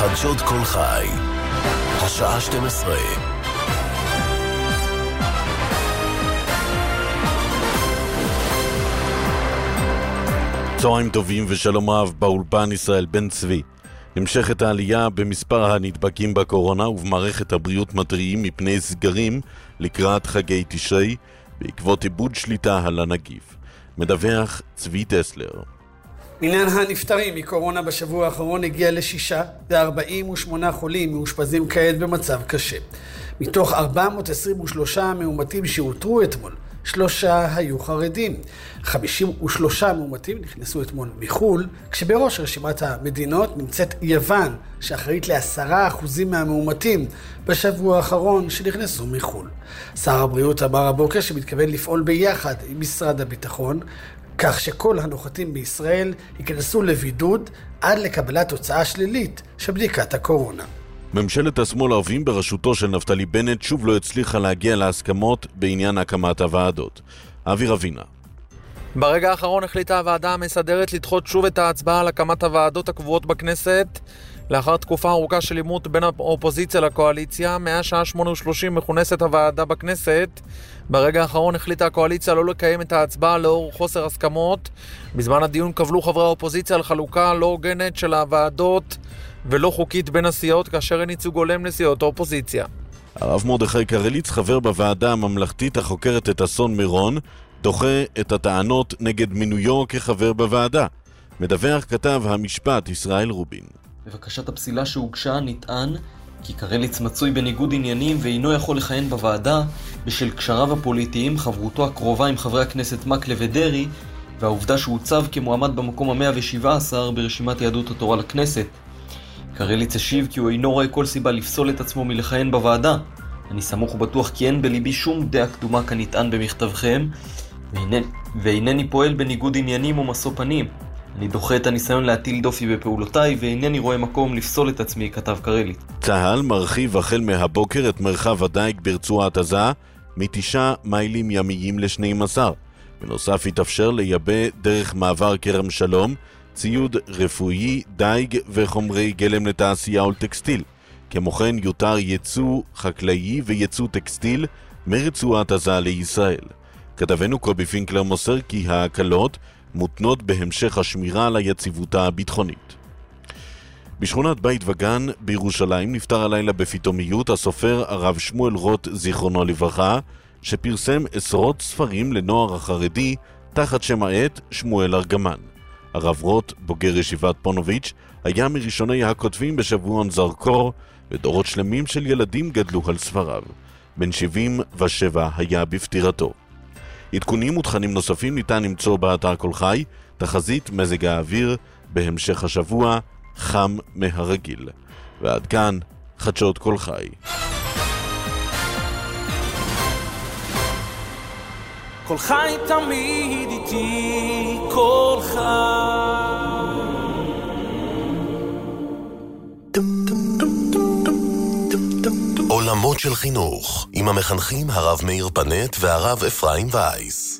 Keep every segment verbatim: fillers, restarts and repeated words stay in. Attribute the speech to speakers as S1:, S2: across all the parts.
S1: חדשות כל חי, השעה שתים עשרה.
S2: צהריים טובים ושלום רב, באולפן ישראל בן צבי. נמשכת העלייה במספר הנדבקים בקורונה ובמערכת הבריאות מתריעים מפני סגרים לקראת חגי תשרי בעקבות איבוד שליטה על הנגיף. מדווח צבי טסלר.
S3: מניין הנפטרים מקורונה בשבוע האחרון הגיע לשישה ו-ארבעים ושמונה חולים מאושפזים כעת במצב קשה. מתוך ארבע מאות עשרים ושלושה מאומתים שאותרו אתמול, שלושה היו חרדים. חמישים ושלושה מאומתים נכנסו אתמול מחול, כשבראש רשימת המדינות נמצאת יוון, שאחראית לעשרה אחוזים מהמאומתים בשבוע האחרון שנכנסו מחול. שר הבריאות אמר הבוקר שמתכוון לפעול ביחד עם משרד הביטחון, כך שכל הנוחתים בישראל ייכנסו לבידוד עד לקבלת תוצאה שלילית של בדיקת הקורונה.
S2: ממשלת השמאל הערבים בראשותו של נפתלי בנט שוב לא הצליחה להגיע להסכמות בעניין הקמת הוועדות. אבי רבינה.
S4: ברגע האחרון החליטה הוועדה המסדרת לדחות שוב את ההצבעה על הקמת הוועדות הקבועות בכנסת, לאחר תקופה ארוכה של עימות בין האופוזיציה לקואליציה. מהשעה שמונה ושלושים מכונסת הוועדה בכנסת. ברגע האחרון החליטה הקואליציה לא לקיים את ההצבעה לאור חוסר הסכמות. בזמן הדיון קבלו חברי האופוזיציה על חלוקה לא הוגנת של הוועדות ולא חוקית בין הסיעות, כאשר אין ייצוג הולם לסיעות האופוזיציה.
S2: הרב מרדכי קרליץ, חבר בוועדה הממלכתית החוקרת את אסון מירון, דוחה את הטענות נגד מינויו כחבר בוועדה. מדווח כתב המשפט ישראל רובין.
S5: בבקשת הפסילה שהוגשה נטען כי קרליץ מצוי בניגוד עניינים ואינו יכול לכהן בוועדה בשל קשריו הפוליטיים, חברותו הקרובה עם חברי הכנסת מקלב ודרעי, והעובדה שהוא הוצב כמועמד במקום ה-מאה ושבע עשרה ברשימת יהדות התורה לכנסת. קרליץ השיב כי הוא אינו רואה כל סיבה לפסול את עצמו מלכהן בוועדה. אני סמוך ובטוח כי אין בליבי שום דעה קדומה כנטען במכתבכם, ואינני, ואינני פועל בניגוד עניינים או משוא פנים. אני דוחה את הניסיון להטיל דופי בפעולותיי, ואינני רואה מקום לפסול את עצמי, כתב קרליץ.
S2: צה"ל מרחיב החל מהבוקר את מרחב הדייג ברצועת עזה מתשעה מיילים ימיים ל-שנים עשר. בנוסף התאפשר לייבא דרך מעבר כרם שלום ציוד רפואי, דייג וחומרי גלם לתעשייה ולטקסטיל. כמו כן יותר ייצוא חקלאי וייצוא טקסטיל מרצועת עזה לישראל. כתבנו קובי פינקלר מוסר כי ההקלות מותנות בהמשך השמירה על היציבותה הביטחונית. בשכונת בית וגן בירושלים נפטר הלילה בפתאומיות הסופר הרב שמואל רוט זיכרונו לברכה, שפרסם עשרות ספרים לנוער החרדי תחת שם העט שמואל ארגמן. הרב רוט, בוגר ישיבת פונוביץ', היה מראשוני הכותבים בשבועון זרקור, ודורות שלמים של ילדים גדלו על ספריו. בן שבעים ושבע היה בפטירתו. עדכונים ותכנים נוספים ניתן למצוא באתר כל חי. תחזית מזג האוויר בהמשך השבוע חם מהרגיל. ועד כאן חדשות כל חי.
S6: כל חי תמיד איתי, כל חי.
S1: עולמות של חינוך עם המחנכים הרב מאיר פנט והרב אפרים וייס.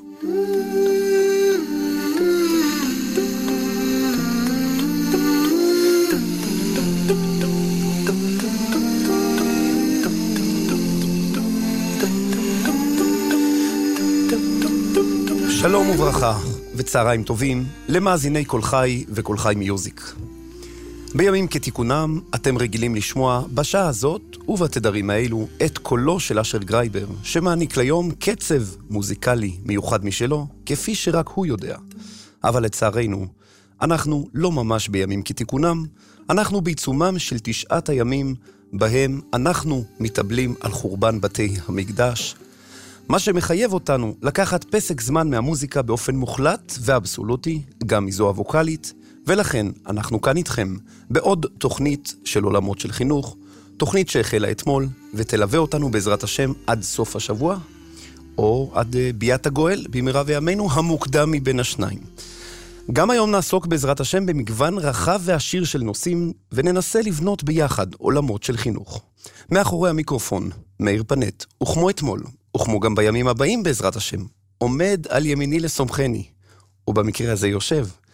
S7: שלום וברכה וצהריים טובים למאזיני כל חי וכל חי מיוזיק. בימים כתיקונם אתם רגילים לשמוע בשעה הזאת ובתדרים האלו את קולו של אשר גרייבר, שמעניק ליום קצב מוזיקלי מיוחד משלו, כפי שרק הוא יודע. אבל לצערנו, אנחנו לא ממש בימים כתיקונם, אנחנו בעיצומם של תשעת הימים בהם אנחנו מתאבלים על חורבן בתי המקדש, מה שמחייב אותנו לקחת פסק זמן מהמוזיקה באופן מוחלט ואבסולוטי, גם מזו הווקלית, ולכן אנחנו כאן איתכם בעוד תוכנית של עולמות של חינוך, תוכנית שהחלה אתמול ותלווה אותנו בעזרת השם עד סוף השבוע, או עד ביאת הגואל במהרה בימינו המוקדם מבין השניים. גם היום נעסוק בעזרת השם במגוון רחב ועשיר של נושאים, וננסה לבנות ביחד עולמות של חינוך. מאחורי המיקרופון, מאיר פנט, וכמו אתמול, וכמו גם בימים הבאים בעזרת השם, עומד על ימיני לסומכני, ובמקרה הזה יושב,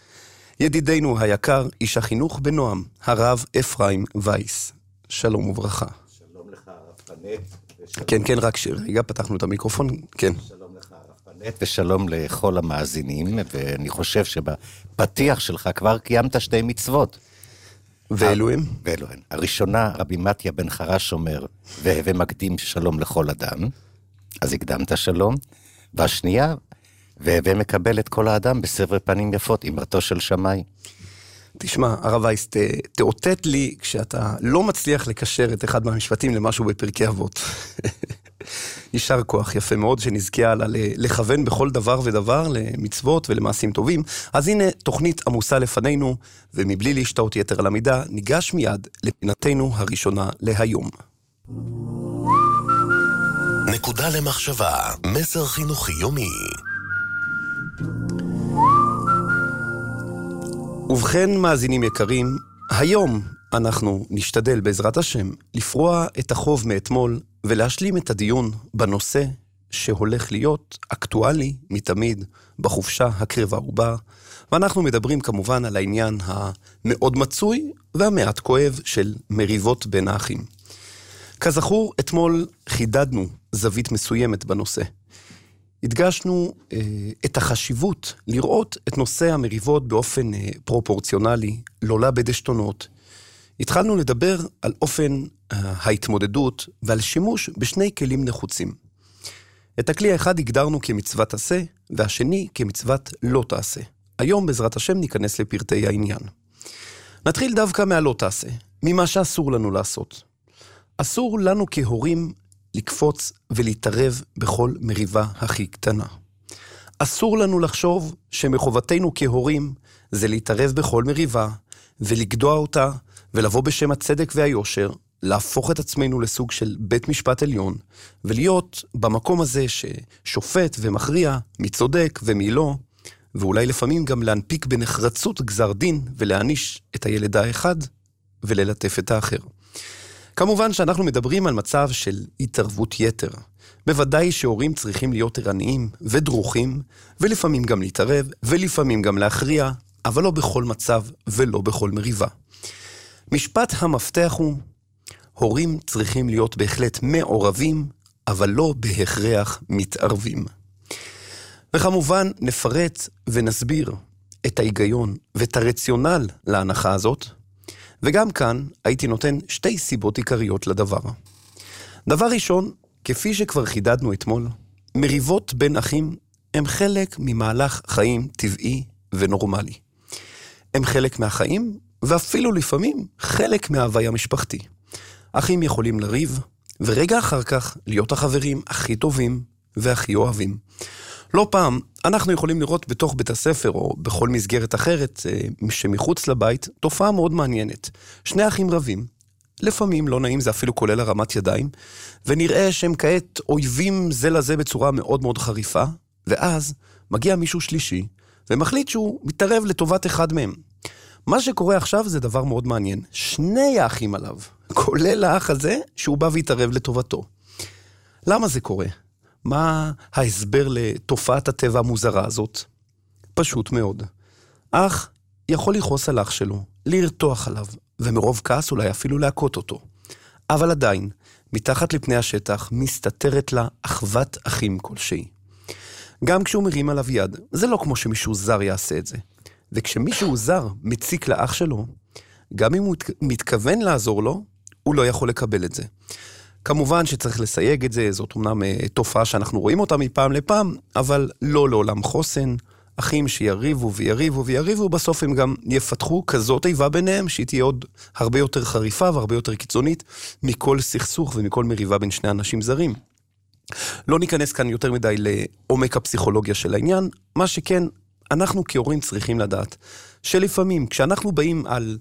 S7: ידידנו היקר, איש החינוך בנועם, הרב אפרים וייס. שלום וברכה.
S8: שלום לך, הרב פנט.
S7: כן, כן, רק שרגע, פתחנו את המיקרופון, כן.
S8: שלום לך, הרב פנט, ושלום לכל המאזינים, ואני חושב שבפתיח שלך כבר קיימת שתי מצוות.
S7: ואלו הם?
S8: ואלו הם. הראשונה, רבי מתיה בן חרש אומר, והווה מקדים שלום לכל אדם, אז הקדמת שלום. והשנייה, והווה מקבל את כל האדם בסבר פנים יפות, אמרתו של שמאי.
S7: תשמע, הרב וייס, ת, תאותת לי כשאתה לא מצליח לקשר את אחד מהמשפטים למשהו בפרקי אבות. יישר כוח, יפה מאוד, שנזכה הלאה לכוון בכל דבר ודבר, למצוות ולמעשים טובים. אז הנה תוכנית עמוסה לפנינו, ומבלי להשתאות יתר על המידה, ניגש מיד לפינתנו הראשונה להיום.
S1: נקודה למחשבה, מסר חינוכי יומי.
S7: ובכן, מאזינים יקרים, היום אנחנו נשתדל בעזרת השם לפרוע את החוב מאתמול ולהשלים את הדיון בנושא שהולך להיות אקטואלי מתמיד בחופשה הקרבה ובאה, ואנחנו מדברים כמובן על העניין המאוד מצוי והמעט כואב של מריבות בין האחים. כזכור, אתמול חידדנו זווית מסוימת בנושא. הדגשנו אה, את החשיבות לראות את נושא המריבות באופן אה, פרופורציונלי, לא לאבד עשתונות. התחלנו לדבר על אופן אה, ההתמודדות ועל שימוש בשני כלים נחוצים. את הכלי האחד הגדרנו כמצוות עשה, והשני כמצוות לא תעשה. היום בעזרת השם ניכנס לפרטי העניין. נתחיל דווקא מהלא תעשה, ממה שאסור לנו לעשות. אסור לנו כהורים לקפוץ ולהתערב בכל מריבה הכי קטנה. אסור לנו לחשוב שמחובתנו כהורים זה להתערב בכל מריבה ולגדוע אותה ולבוא בשם הצדק והיושר, להפוך את עצמנו לסוג של בית משפט עליון ולהיות במקום הזה ששופט ומכריע מי צודק ומי לא, ואולי לפעמים גם להנפיק בנחרצות גזר דין ולהעניש את הילד האחד וללטף את האחר. כמובן שאנחנו מדברים על מצב של התערבות יתר. בוודאי שהורים צריכים להיות ערניים ודרוכים, ולפעמים גם להתערב, ולפעמים גם להכריע, אבל לא בכל מצב ולא בכל מריבה. משפט המפתח הוא, הורים צריכים להיות בהחלט מעורבים, אבל לא בהכרח מתערבים. וכמובן נפרט ונסביר את ההיגיון ואת הרציונל להנחה הזאת, וגם כאן הייתי נותן שתי סיבות עיקריות לדבר. דבר ראשון, כפי שכבר חידדנו אתמול, מריבות בין אחים הם חלק ממהלך חיים טבעי ונורמלי. הם חלק מהחיים, ואפילו לפעמים חלק מההוויה משפחתי. אחים יכולים לריב, ורגע אחר כך להיות החברים הכי טובים והכי אוהבים. לא פעם אנחנו יכולים לראות בתוך בית הספר או בכל מסגרת אחרת שמחוץ לבית תופעה מאוד מעניינת. שני אחים רבים, לפעמים לא נעים, זה אפילו כולל הרמת ידיים, ונראה שהם כעת אויבים זה לזה בצורה מאוד מאוד חריפה, ואז מגיע מישהו שלישי ומחליט שהוא מתערב לטובת אחד מהם. מה שקורה עכשיו זה דבר מאוד מעניין. שני האחים עליו, כולל האח הזה שהוא בא והתערב לטובתו. למה זה קורה? מה ההסבר לתופעת הטבע המוזרה הזאת? פשוט מאוד. אח יכול לכעוס על אח שלו, לרתוח עליו, ומרוב כעס אולי אפילו להכות אותו. אבל עדיין, מתחת לפני השטח מסתתרת לה אחוות אחים כלשהי. גם כשהוא מרים עליו יד, זה לא כמו שמישהו זר יעשה את זה. וכשמישהו זר מציק לאח שלו, גם אם הוא מתכוון לעזור לו, הוא לא יכול לקבל את זה. כמובן שצריך לסייג את זה, זאת אומנם תופעה שאנחנו רואים אותה מפעם לפעם, אבל לא לעולם חוסן. אחים שיריבו ויריבו ויריבו, בסוף הם גם יפתחו כזאת איבה ביניהם, שהיא תהיה עוד הרבה יותר חריפה והרבה יותר קיצונית, מכל סכסוך ומכל מריבה בין שני אנשים זרים. לא ניכנס כאן יותר מדי לעומק הפסיכולוגיה של העניין, מה שכן, אנחנו כהורים צריכים לדעת, שלפעמים כשאנחנו באים על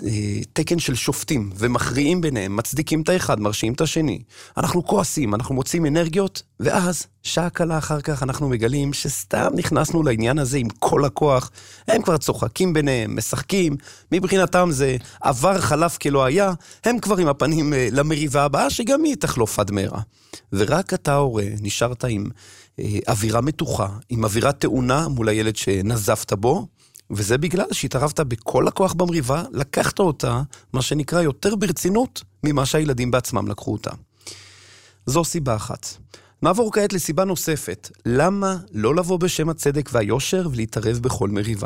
S7: תקן של שופטים ומכריעים ביניהם, מצדיקים את האחד, מרשיעים את השני, אנחנו כועסים, אנחנו מוצאים אנרגיות, ואז שעה קלה אחר כך אנחנו מגלים שסתם נכנסנו לעניין הזה עם כל הכוח, הם כבר צוחקים ביניהם, משחקים, מבחינתם זה עבר חלף כלא היה, הם כבר עם הפנים למריבה הבאה שגם היא תחלוף עד מהרה. ורק אתה הורה נשארת עם אווירה מתוחה, עם אווירה תאונה מול הילד שנזפת בו, וזה בגלל שהתערבת בכל הכוח במריבה, לקחת אותה, מה שנקרא יותר ברצינות, ממה שהילדים בעצמם לקחו אותה. זו סיבה אחת. נעבור כעת לסיבה נוספת, למה לא לבוא בשם הצדק והיושר ולהתערב בכל מריבה?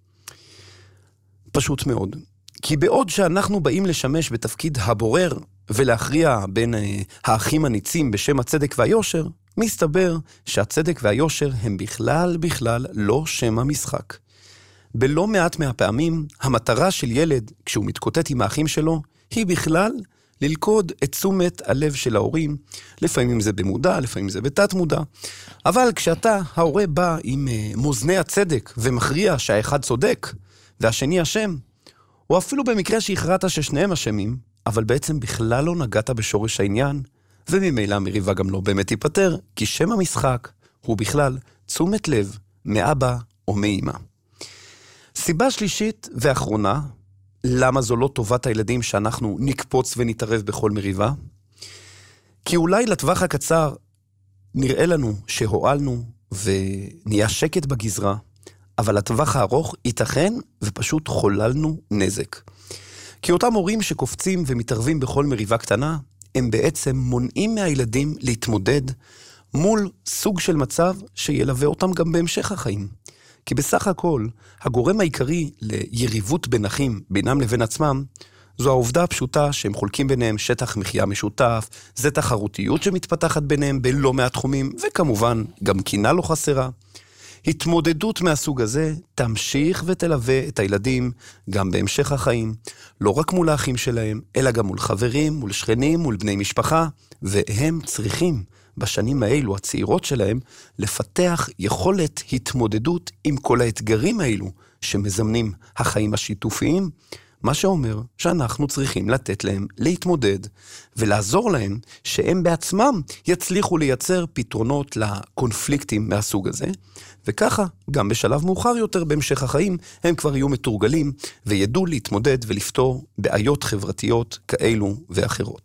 S7: פשוט מאוד. כי בעוד שאנחנו באים לשמש בתפקיד הבורר ולהכריע בין האחים הניצים בשם הצדק והיושר, מסתבר שהצדק והיושר הם בכלל בכלל לא שם המשחק. בלא מעט מהפעמים, המטרה של ילד, כשהוא מתקוטט עם האחים שלו, היא בכלל ללכוד את תשומת הלב של ההורים, לפעמים זה במודע, לפעמים זה בתת מודע, אבל כשאתה, ההורה בא עם מוזני הצדק ומכריע שהאחד צודק והשני אשם, או אפילו במקרה שהכרעת ששניהם אשמים, אבל בעצם בכלל לא נגעת בשורש העניין, וממילא המריבה גם לא באמת ייפטר, כי שם המשחק הוא בכלל תשומת לב מאבא או מאמא. סיבה שלישית ואחרונה, למה זו לא טובת הילדים שאנחנו נקפוץ ונתערב בכל מריבה? כי אולי לטווח הקצר נראה לנו שהועלנו ונהיה שקט בגזרה, אבל לטווח הארוך ייתכן ופשוט חוללנו נזק. כי אותם הורים שקופצים ומתערבים בכל מריבה קטנה, הם בעצם מונעים מהילדים להתמודד מול סוג של מצב שילווה אותם גם בהמשך החיים. כי בסך הכל, הגורם העיקרי ליריבות בין אחים, בינם לבין עצמם, זו העובדה הפשוטה שהם חולקים ביניהם שטח מחיה משותף, זה תחרותיות שמתפתחת ביניהם בלא מעט תחומים, וכמובן גם קינה לא חסרה. התמודדות מהסוג הזה תמשיך ותלווה את הילדים גם בהמשך החיים, לא רק מול האחים שלהם, אלא גם מול חברים, מול שכנים, מול בני משפחה, והם צריכים בשנים האלו הצעירות שלהם לפתח יכולת התמודדות עם כל האתגרים האלו שמזמנים החיים השיתופיים, מה שאומר שאנחנו צריכים לתת להם להתמודד ולעזור להם שהם בעצמם יצליחו לייצר פתרונות לקונפליקטים מהסוג הזה, וככה גם בשלב מאוחר יותר בהמשך החיים הם כבר יהיו מתורגלים וידעו להתמודד ולפתור בעיות חברתיות כאלו ואחרות.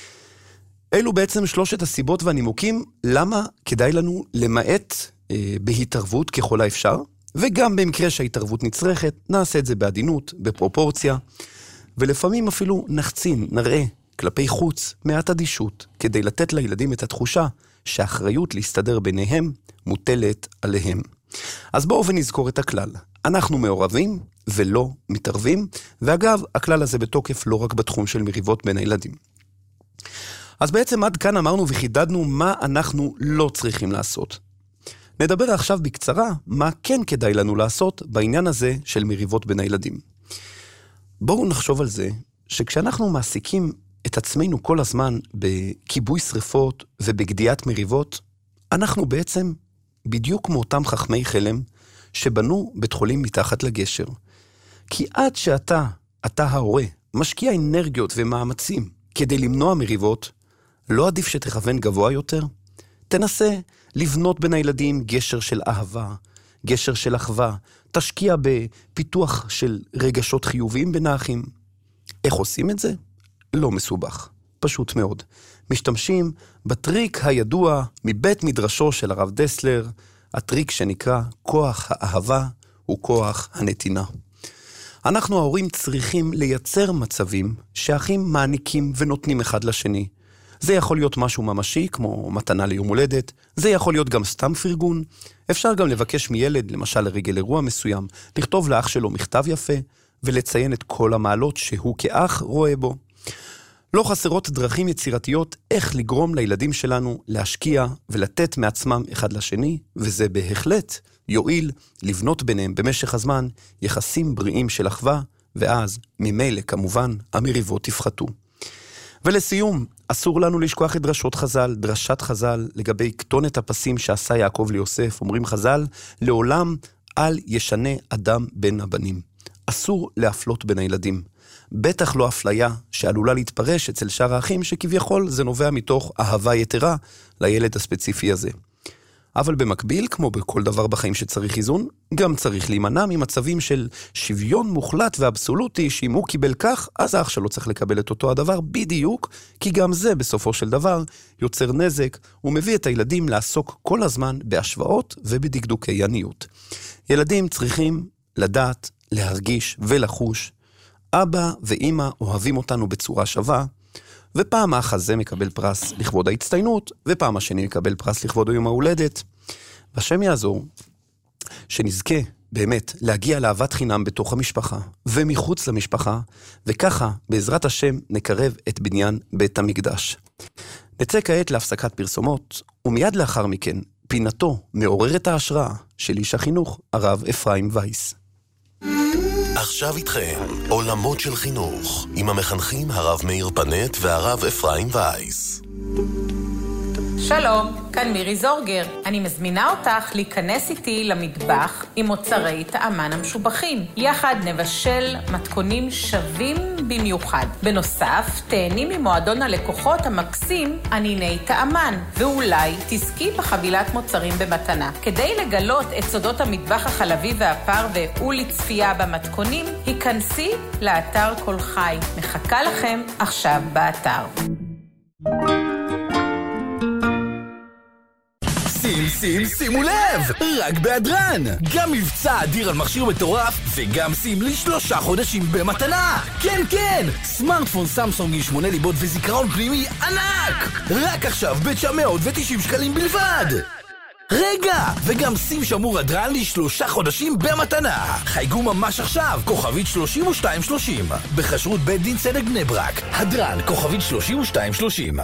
S7: אלו בעצם שלושת הסיבות והנימוקים למה כדאי לנו למעט אה, בהתערבות ככל האפשר, וגם במקרה שההתערבות נצרכת, נעשה את זה בעדינות, בפרופורציה, ולפעמים אפילו נחצין, נראה, כלפי חוץ, מעט אדישות, כדי לתת לילדים את התחושה שהאחריות להסתדר ביניהם מוטלת עליהם. אז בואו ונזכור את הכלל. אנחנו מעורבים ולא מתערבים, ואגב, הכלל הזה בתוקף לא רק בתחום של מריבות בין הילדים. אז בעצם עד כאן אמרנו וחידדנו מה אנחנו לא צריכים לעשות. נדבר עכשיו בקצרה מה כן כדאי לנו לעשות בעניין הזה של מריבות בין הילדים. בואו נחשוב על זה שכשאנחנו מעסיקים את עצמנו כל הזמן בכיבוי שריפות ובגדיעת מריבות, אנחנו בעצם בדיוק כמו אותם חכמי חלם שבנו בית חולים מתחת לגשר. כי עד שאתה, אתה ההורה, משקיע אנרגיות ומאמצים כדי למנוע מריבות, לא עדיף שתכוון גבוה יותר? תנסה לבנות בין הילדים גשר של אהבה, גשר של אחווה, תשקיע בפיתוח של רגשות חיוביים בין האחים. איך עושים את זה? לא מסובך, פשוט מאוד. משתמשים בטריק הידוע מבית מדרשו של הרב דסלר, הטריק שנקרא כוח האהבה וכוח הנתינה. אנחנו ההורים צריכים לייצר מצבים שהאחים מעניקים ונותנים אחד לשני. זה יכול להיות משהו ממשי, כמו מתנה ליום הולדת, זה יכול להיות גם סתם פרגון, אפשר גם לבקש מילד, למשל לרגל אירוע מסוים, לכתוב לאח שלו מכתב יפה, ולציין את כל המעלות שהוא כאח רואה בו. לא חסרות דרכים יצירתיות איך לגרום לילדים שלנו להשקיע ולתת מעצמם אחד לשני, וזה בהחלט יועיל לבנות ביניהם במשך הזמן יחסים בריאים של אחווה, ואז ממילא כמובן המריבות תפחתו. ולסיום, אסור לנו לשכוח את דרשות חז"ל, דרשת חז"ל לגבי כתונת הפסים שעשה יעקב ליוסף. אומרים חז"ל, לעולם אל ישנה אדם בין הבנים. אסור להפלות בין הילדים. בטח לא אפליה שעלולה להתפרש אצל שאר האחים שכביכול זה נובע מתוך אהבה יתרה לילד הספציפי הזה. אבל במקביל, כמו בכל דבר בחיים שצריך איזון, גם צריך להימנע ממצבים של שוויון מוחלט ואבסולוטי, שאם הוא קיבל כך, אז האח שלו צריך לקבל את אותו הדבר בדיוק, כי גם זה בסופו של דבר יוצר נזק, ומביא את הילדים לעסוק כל הזמן בהשוואות ובדקדוקי עניות. ילדים צריכים לדעת, להרגיש ולחוש, אבא ואמא אוהבים אותנו בצורה שווה, ופעם האח הזה מקבל פרס לכבוד ההצטיינות, ופעם השני מקבל פרס לכבוד יום ההולדת. והשם יעזור שנזכה באמת להגיע לאהבת חינם בתוך המשפחה ומחוץ למשפחה, וככה בעזרת השם נקרב את בניין בית המקדש. נצא כעת להפסקת פרסומות, ומיד לאחר מכן פינתו מעוררת ההשראה של איש החינוך הרב אפרים וייס.
S1: עכשיו איתכם עולמות של חינוך עם המחנכים הרב מאיר פנט והרב אפרים וייס.
S9: שלום, כאן מירי זורגר. אני מזמינה אותך להיכנס איתי למטבח עם מוצרי טעמן המשובחים. יחד נבשל מתכונים שווים במיוחד. בנוסף, תהני ממועדון הלקוחות המקסים עניני טעמן, ואולי תזכי בחבילת מוצרים במתנה. כדי לגלות את סודות המטבח החלבי והפרווה ולצפייה במתכונים, היכנסי לאתר כל חי. מחכה לכם עכשיו באתר.
S10: שים, שים, שימו לב! רק בהדרן! גם מבצע אדיר על מכשיר מטורף, וגם שים לי שלושה חודשים במתנה! כן, כן! סמארטפון סמסונג עם שמונה ליבות וזיכרון פנימי ענק! רק עכשיו ב-תשע מאות ותשעים שקלים בלבד! רגע! וגם שים שמור הדרן לי שלושה חודשים במתנה! חייגו ממש עכשיו! כוכבית שלושים ושתיים שלושים בחשרות בית דין צדק בני ברק. הדרן, כוכבית שלושים ושתיים שלושים.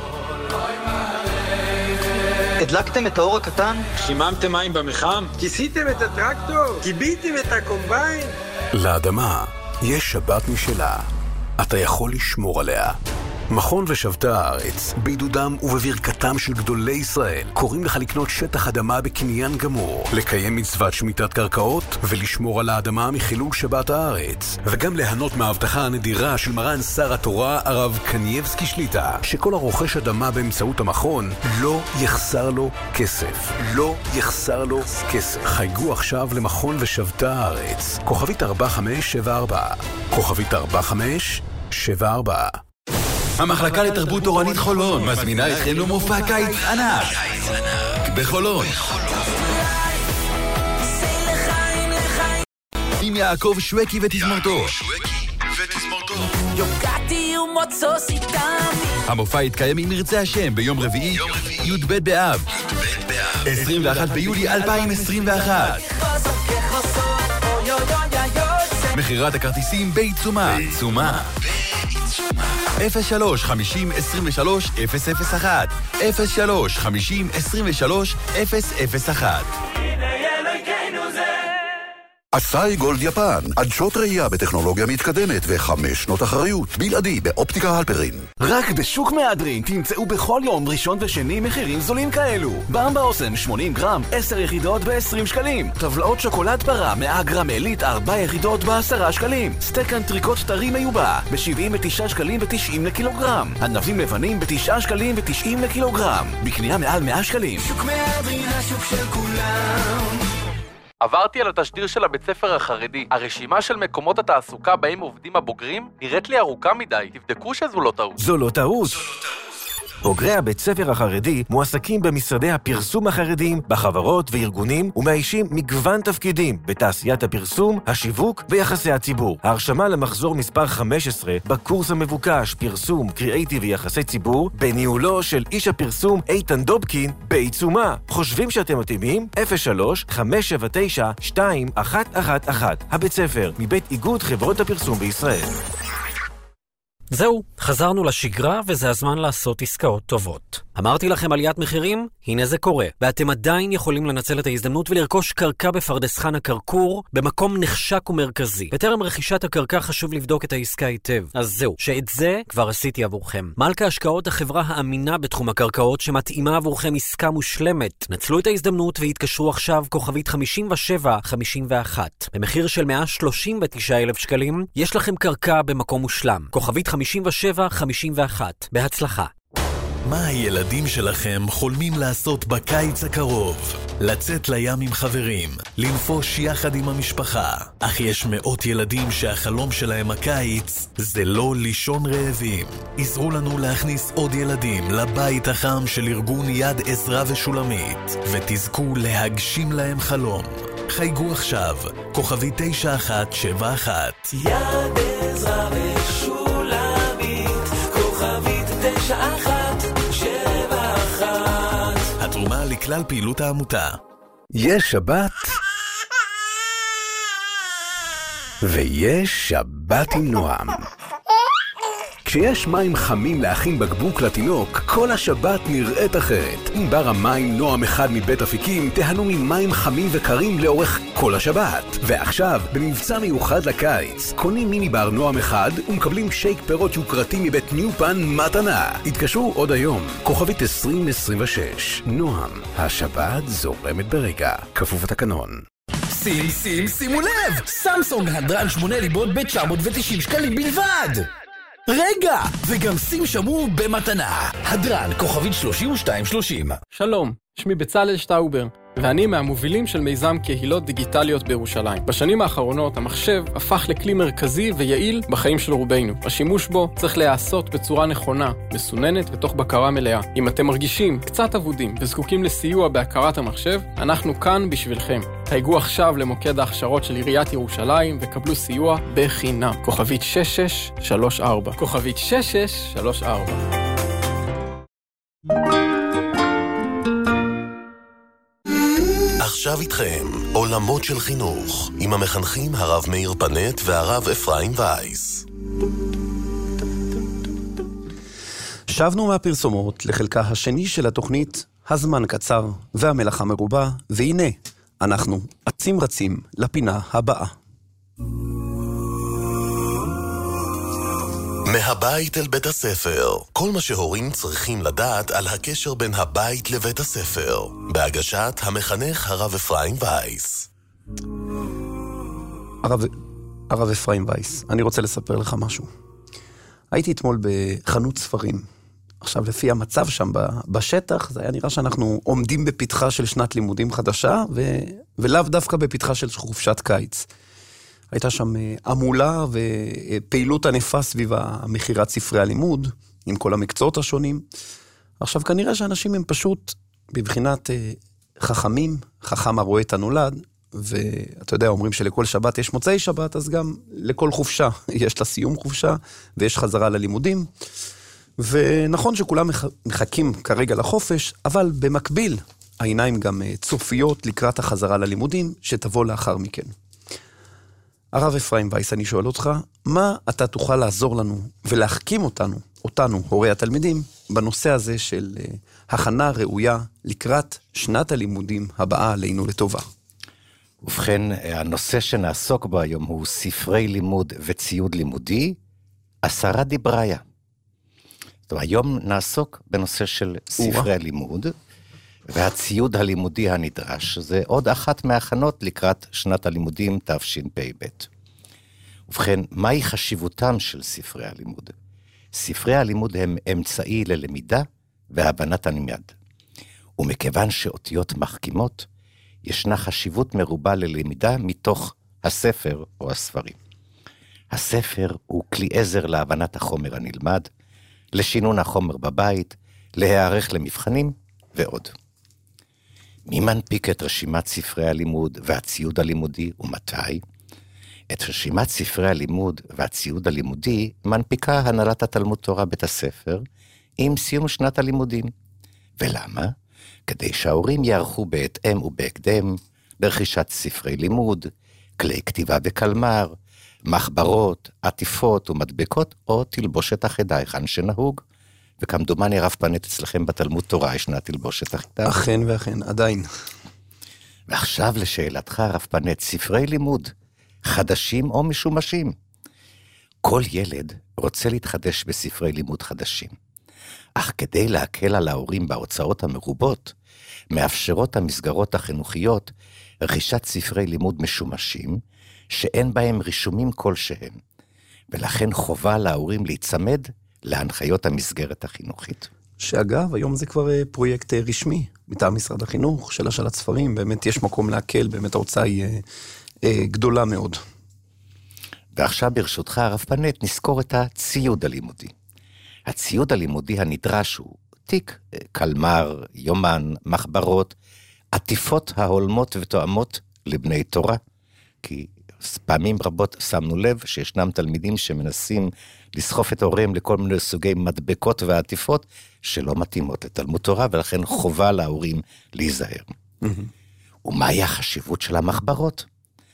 S11: הדלקתם את האור הקטן?
S12: חיממתם מים במחם?
S11: כיסיתם את הטרקטור? קיביתם את הקומביין?
S13: לאדמה יש שבת משלה. אתה יכול לשמור עליה. מכון ושבתי הארץ, בעידודם ובברכתם של גדולי ישראל, קוראים לך לקנות שטח אדמה בקניין גמור, לקיים מצוות שמיטת קרקעות ולשמור על האדמה מחילול שבת הארץ, וגם ליהנות מההבטחה הנדירה של מרן שר התורה הרב קנייבסקי שליטה, שכל הרוכש אדמה באמצעות המכון לא יחסר לו כסף. לא יחסר לו כסף. חייגו עכשיו למכון ושבתי הארץ, כוכבית ארבע חמש שבע ארבע, כוכבית ארבע חמש שבע ארבע.
S14: המחלקה לתרבות תורנית חולון מזמינה אתכם למופע קיץ ענק בחולון עם יעקב שווקי ותזמורתו. המופע יתקיים עם מרצה השם ביום רביעי י' ב' באב עשרים ואחד ביולי אלפיים עשרים ואחת. מחירת הכרטיסים בעיצומה. בעיצומה אפס שלוש חמישים עשרים ושלוש אפס אפס אחת אפס שלוש חמישים עשרים ושלוש אפס אפס אחת.
S15: אסאי גולד יפן, עדשות ראייה בטכנולוגיה מתקדמת וחמש שנות אחריות, בלעדי באופטיקה הלפרין.
S10: רק בשוק מהדרין תמצאו בכל יום ראשון ושני מחירים זולים כאלו. במבה אוסם שמונים גרם, עשר יחידות ב-עשרים שקלים. טבלאות שוקולד פרה מאה גרם עילית ארבע יחידות ב-עשרה שקלים. סטייק אנטריקוט טרי מיובא ב-שבעים ותשעה שקלים ו-תשעים לקילוגרם. ענבים לבנים ב-תשעה שקלים ו-תשעים לקילוגרם. בקנייה מעל מאה שקלים.
S6: שוק מהדרין, השוק של כולם.
S4: עברתי על התשדיר של הבית ספר החרדי. הרשימה של מקומות התעסוקה בהם עובדים הבוגרים נראית לי ארוכה מדי. תבדקו שזו לא טעות.
S16: זו לא טעות. בוגרי הבית ספר החרדי מועסקים במשרדי הפרסום החרדיים, בחברות וארגונים, ומאיישים מגוון תפקידים בתעשיית הפרסום, השיווק ויחסי הציבור. ההרשמה למחזור מספר חמש עשרה בקורס המבוקש פרסום, קריאייטיב ויחסי ציבור, בניהולו של איש הפרסום איתן דובקין, בעיצומה. חושבים שאתם מתאימים? אפס שלוש חמש שבע תשע שתיים אחת אחת אחת. הבית ספר מבית איגוד חברות הפרסום בישראל.
S17: זהו, חזרנו לשגרה וזה הזמן לעשות עסקאות טובות. אמרתי לכם עליית מחירים? הנה זה קורה. ואתם עדיין יכולים לנצל את ההזדמנות ולרכוש קרקע בפרדס חנה כרכור במקום נחשק ומרכזי. בטרם רכישת הקרקע חשוב לבדוק את העסקה היטב. אז זהו, שאת זה כבר עשיתי עבורכם. מלכה השקעות החברה האמינה בתחום הקרקעות שמתאימה עבורכם עסקה מושלמת. נצלו את ההזדמנות והתקשרו עכשיו כוכבית חמישים ושבע חמישים ואחת. במחיר של מאה שלושים ותשעה אלף שקלים יש לכם קרקע במקום מושלם. כוכבית חמישים ושבע חמישים ואחת. בהצלחה.
S18: מה הילדים שלכם חולמים לעשות בקיץ הקרוב? לצאת לים עם חברים, לנפוש יחד עם המשפחה. אך יש מאות ילדים שהחלום שלהם הקיץ זה לא לישון רעבים. עזרו לנו להכניס עוד ילדים לבית החם של ארגון יד עזרא ושולמית, ותזכו להגשים להם חלום. חייגו עכשיו, כוכבי תשע אחת שבע אחת.
S6: יד עזרא ושולמית, כוכבית תשע אחת שבע אחת.
S18: התרומה לכלל פעילות העמותה.
S13: יש שבת ויש שבת עם נועם. כשיש מים חמים להכין בקבוק לתינוק, כל השבת נראית אחרת. עם בר המים נועם אחד מבית אפיקים, תהנו ממים חמים וקרים לאורך כל השבת. ועכשיו, במבצע מיוחד לקיץ, קונים מיני בר נועם אחד ומקבלים שייק פירות יוקרתי מבית ניופן מתנה. התקשרו עוד היום, כוכבית עשרים עשרים ושש. נועם, השבת זורמת ברגע. כפוף התקנון.
S10: שים, שים, שימו לב! סמסונג הדרן שמונה ליבות ב-תשע מאות ותשעים שקלים בלבד! רגע! וגם סים שמור במתנה. הדרן, כוכבית שלושים ושתיים שלושים.
S19: שלום, שמי בצלאל שטאובר, ואני מהמובילים של מיזם קהילות דיגיטליות בירושלים. בשנים האחרונות המחשב הפך לכלי מרכזי ויעיל בחיים של רובנו. השימוש בו צריך להיעשות בצורה נכונה, מסוננת ותוך בקרה מלאה. אם אתם מרגישים קצת עבודים וזקוקים לסיוע בהכרת המחשב, אנחנו כאן בשבילכם. חייגו עכשיו למוקד ההכשרות של עיריית ירושלים וקבלו סיוע בחינם. כוכבית שש שש שלוש ארבע. כוכבית שש שש שלוש ארבע.
S1: עכשיו איתכם, עולמות של חינוך, עם המחנכים הרב מאיר פנט והרב אפרים וייס.
S7: שבנו מהפרסומות לחלקה השני של התוכנית, הזמן קצר והמלאכה מרובה, והנה, אנחנו עצים רצים לפינה הבאה.
S1: מהבית אל בית הספר, כל מה שהורים צריכים לדעת על הקשר בין הבית לבית הספר, בהגשת המחנך הרב אפרים וייס.
S7: הרב, הרב אפרים וייס, אני רוצה לספר לך משהו. הייתי אתמול בחנות ספרים. עכשיו, לפי המצב שם בשטח, זה היה נראה שאנחנו עומדים בפתחה של שנת לימודים חדשה, ו... ולאו דווקא בפתחה של חופשת קיץ. הייתה שם עמולה ופעילות ענפה סביב המחירת ספרי הלימוד, עם כל המקצועות השונים. עכשיו, כנראה שאנשים הם פשוט בבחינת חכמים, חכם הרואה את הנולד, ואתה יודע, אומרים שלכל שבת יש מוצאי שבת, אז גם לכל חופשה יש לה סיום חופשה, ויש חזרה ללימודים. ונכון שכולם מחכים כרגע לחופש, אבל במקביל, העיניים גם צופיות לקראת החזרה ללימודים, שתבוא לאחר מכן. הרב אפרים וייס, אני שואל אותך, מה אתה תוכל לעזור לנו ולהחכים אותנו, אותנו, הורי התלמידים, בנושא הזה של uh, הכנה ראויה לקראת שנת הלימודים הבאה עלינו לטובה?
S8: ובכן, הנושא שנעסוק בו היום הוא ספרי לימוד וציוד לימודי, עשרה דיבריה. טוב, היום נעסוק בנושא של ספרי הלימוד, והציוד הלימודי הנדרש, זה עוד אחת מהכנות לקראת שנת הלימודים תשפ"ב. ובכן, מהי חשיבותם של ספרי הלימוד? ספרי הלימוד הם אמצעי ללמידה והבנת הנלמד. ומכיוון שאותיות מחכימות, ישנה חשיבות מרובה ללמידה מתוך הספר או הספרים. הספר הוא כלי עזר להבנת החומר הנלמד, לשינון החומר בבית, להיערך למבחנים ועוד. מי מנפיק את רשימת ספרי הלימוד והציוד הלימודי ומתי? את רשימת ספרי הלימוד והציוד הלימודי מנפיקה הנהלת התלמוד תורה בית הספר עם סיום שנת הלימודים. ולמה? כדי שההורים יערכו בהתאם ובהקדם לרכישת ספרי לימוד, כלי כתיבה בקלמר, מחברות, עטיפות ומדבקות או תלבושת אחידה היכן שנהוג. וכמדומני רב פנט אצלכם בתלמוד תורה ישנה תלבושת אחידה.
S7: אכן ואכן, עדיין.
S8: ועכשיו לשאלתך רב פנט, ספרי לימוד, חדשים או משומשים. כל ילד רוצה להתחדש בספרי לימוד חדשים. אך כדי להקל על ההורים בהוצאות המרובות, מאפשרות המסגרות החינוכיות רכישת ספרי לימוד משומשים, שאין בהם רישומים כלשהם, ולכן חובה להורים להיצמד להנחיות המסגרת החינוכית.
S7: שאגב, היום זה כבר פרויקט רשמי, מטעם משרד החינוך, של השאלת ספרים, באמת יש מקום להקל, באמת ההוצאה היא אה, אה, גדולה מאוד.
S8: ועכשיו ברשותך הרב פנט נזכור את הציוד הלימודי. הציוד הלימודי הנדרש הוא תיק, קלמר, יומן, מחברות, עטיפות ההולמות ותואמות לבני תורה, כי פעמים רבות שמנו לב שישנם תלמידים שמנסים לסחוף את הוריהם לכל מיני סוגי מדבקות ועטיפות שלא מתאימות לתלמוד תורה, ולכן חובה להורים להיזהר. ומהי החשיבות של המחברות?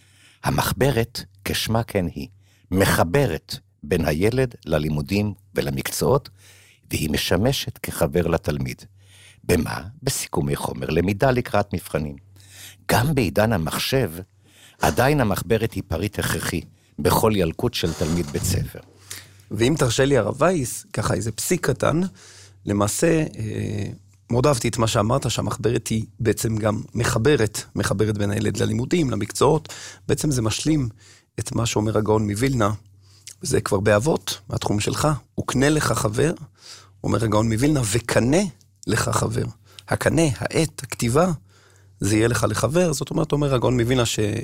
S8: המחברת, כשמה כן היא, מחברת בין הילד ללימודים ולמקצועות, והיא משמשת כחבר לתלמיד. במה? בסיכומי חומר למידה לקראת מבחנים. גם בעידן המחשב, עדיין המחברת היא פריט הכרחי בכל ילקוט של תלמיד בית ספר.
S7: ואם תרשה לי הרב וייס, ככה איזה פסיק קטן, למעשה, מאוד אהבתי את מה שאמרת, שהמחברת היא בעצם גם מחברת, מחברת בין הילד ללימודים, למקצועות, בעצם זה משלים את מה שאומר הגאון מווילנה, וזה כבר באבות, מהתחום שלך, וקנה לך חבר, אומר הגאון מווילנה, וקנה לך חבר. הקנה, העט, הכתיבה, זה יהיה לך לחבר, זאת אומרת, אומר הגאון מווילנה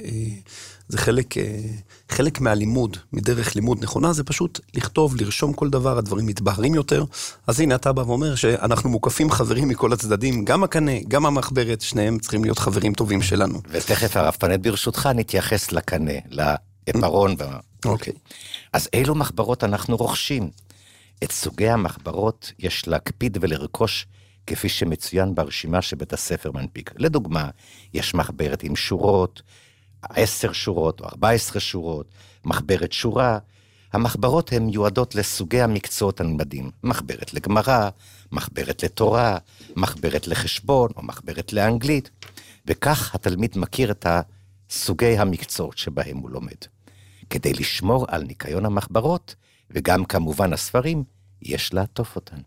S7: שזה חלק, חלק מהלימוד, מדרך לימוד נכונה, זה פשוט לכתוב, לרשום כל דבר, הדברים מתבהרים יותר, אז הנה אתה בא ואומר שאנחנו מוקפים חברים מכל הצדדים, גם הקנה, גם המחברת, שניהם צריכים להיות חברים טובים שלנו.
S8: ותכף הרב פנט ברשותך נתייחס לקנה, לאפרון.
S7: אוקיי.
S8: אז אילו מחברות אנחנו רוכשים? את סוגי המחברות יש להקפיד ולרכוש כפי שמצוין ברשימה שבית הספר מנפיק. לדוגמה, יש מחברת עם שורות, עשר שורות או ארבע עשרה שורות, מחברת שורה. המחברות הן מיועדות לסוגי המקצועות הנלמדים. מחברת לגמרא, מחברת לתורה, מחברת לחשבון או מחברת לאנגלית, וכך התלמיד מכיר את סוגי המקצועות שבהם הוא לומד. כדי לשמור על ניקיון המחברות, וגם כמובן הספרים, יש לעטוף אותן.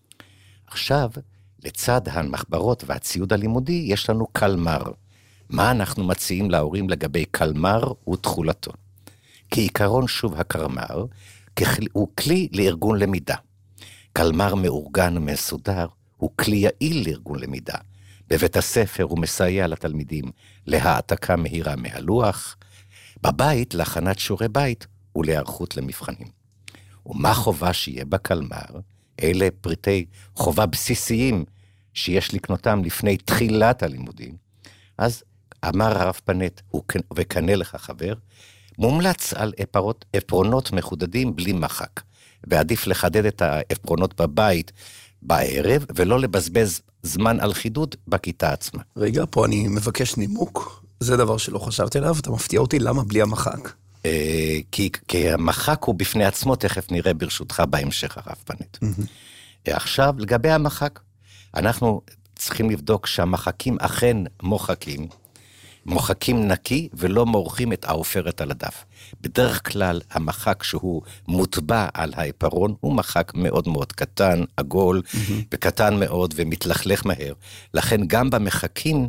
S8: עכשיו, לצד המחברות והציוד הלימודי, יש לנו קלמר. מה אנחנו מציעים להורים לגבי קלמר ותחולתו? כעיקרון שוב הקלמר, הוא כלי לארגון למידה. קלמר מאורגן ומסודר, הוא כלי יעיל לארגון למידה. בבית הספר הוא מסייע לתלמידים להעתקה מהירה מהלוח, בבית להכנת שיעורי בית ולהיערכות למבחנים. ומה חובה שיהיה בקלמר? אלה פריטי חובה בסיסיים שיש לקנותם לפני תחילת הלימודים. אז אמר הרב פנט, וקנה לך חבר, מומלץ על אפרות, אפרונות מחודדים בלי מחק, ועדיף לחדד את האפרונות בבית בערב, ולא לבזבז זמן על חידוד בכיתה עצמה.
S7: רגע, פה אני מבקש נימוק, זה דבר שלא חשבתי עליו, אתה מפתיע אותי, למה בלי המחק?
S8: כי, כי המחק הוא בפני עצמו, תכף נראה ברשותך בהמשך הרב פנט. עכשיו, לגבי המחק, אנחנו צריכים לבדוק שהמחקים אכן מוחקים, מוחקים נקי ולא מורחים את העופרת על הדף. בדרך כלל המחק שהוא מוטבע על האפרון הוא מחק מאוד מאוד קטן, עגול וקטן מאוד ומתלכלך מהר. לכן גם במחקים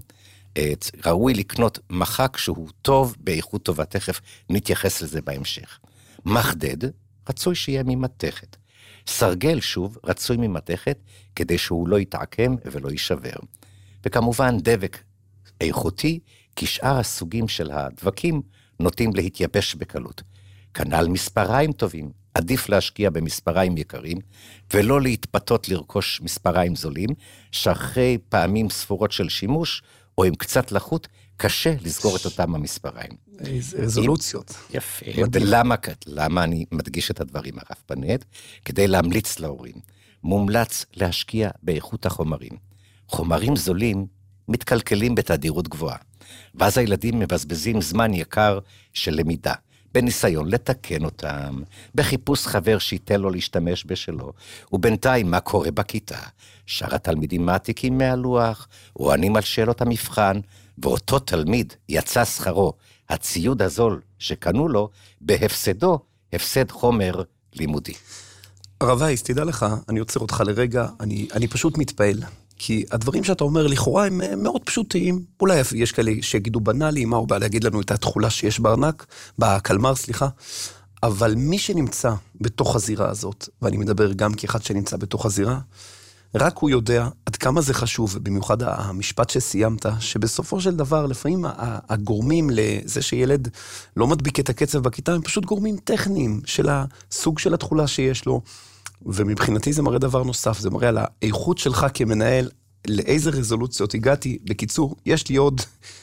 S8: ראוי לקנות מחק שהוא טוב, באיכות טובה, תכף נתייחס לזה בהמשך. מחדד רצוי שיהיה ממתכת. סרגל שוב רצוי ממתכת כדי שהוא לא יתעקם ולא יישבר. וכמובן דבק איכותי, כי שאר הסוגים של הדבקים נוטים להתייבש בקלות. כנ"ל מספריים טובים, עדיף להשקיע במספריים יקרים, ולא להתפתות לרכוש מספריים זולים, שאחרי פעמים ספורות של שימוש, או עם קצת לחות, קשה לסגור את אותם המספריים.
S7: איזה רזולוציות.
S8: יפה. ולמה, למה אני מדגיש את הדברים, הרב פנט? כדי להמליץ להורים. מומלץ להשקיע באיכות החומרים. חומרים זולים מתקלקלים בתדירות גבוהה. ואז הילדים מבזבזים זמן יקר של למידה, בניסיון לתקן אותם, בחיפוש חבר שייתן לו להשתמש בשלו, ובינתיים מה קורה בכיתה? שאר התלמידים מעתיקים מהלוח, או עונים על שאלות המבחן, ואותו תלמיד יצא שכרו, הציוד הזול שקנו לו, בהפסדו, הפסד חומר לימודי.
S7: הרב וייס, תדע לך, אני עוצר אותך לרגע, אני, אני פשוט מתפעל. כי הדברים שאתה אומר לכאורה הם מאוד פשוטים, אולי יש כאלה שיגידו בנאלי, מה הוא בא להגיד לנו את התחולה שיש בארנק, בקלמר, סליחה, אבל מי שנמצא בתוך הזירה הזאת, ואני מדבר גם כאחד שנמצא בתוך הזירה, רק הוא יודע עד כמה זה חשוב, במיוחד המשפט שסיימת, שבסופו של דבר לפעמים הגורמים לזה שילד לא מדביק את הקצב בכיתה, הם פשוט גורמים טכניים של הסוג של התחולה שיש לו, ומבחינתי זה מראה דבר נוסף, זה מראה על האיכות שלך כמנהל, לאיזה רזולוציות הגעתי. בקיצור, יש לי עוד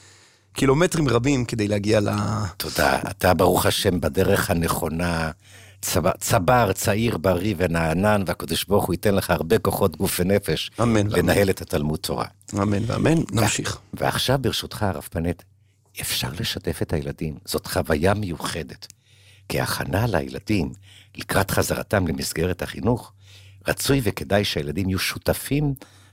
S7: קילומטרים רבים כדי להגיע ל...
S8: תודה, אתה ברוך השם בדרך הנכונה, צבר, צבר, צעיר, בריא ונענן, והקדוש ברוך הוא ייתן לך הרבה כוחות גוף ונפש,
S7: אמן,
S8: לנהל
S7: אמן.
S8: את התלמוד תורה.
S7: אמן ואמן, נמשיך.
S8: ועכשיו ברשותך הרב פנט, אפשר לשתף את הילדים, זאת חוויה מיוחדת. כהכנה לילדים, לקראת חזרתם למסגרת החינוך, רצוי וכדאי שהילדים יהיו שותפים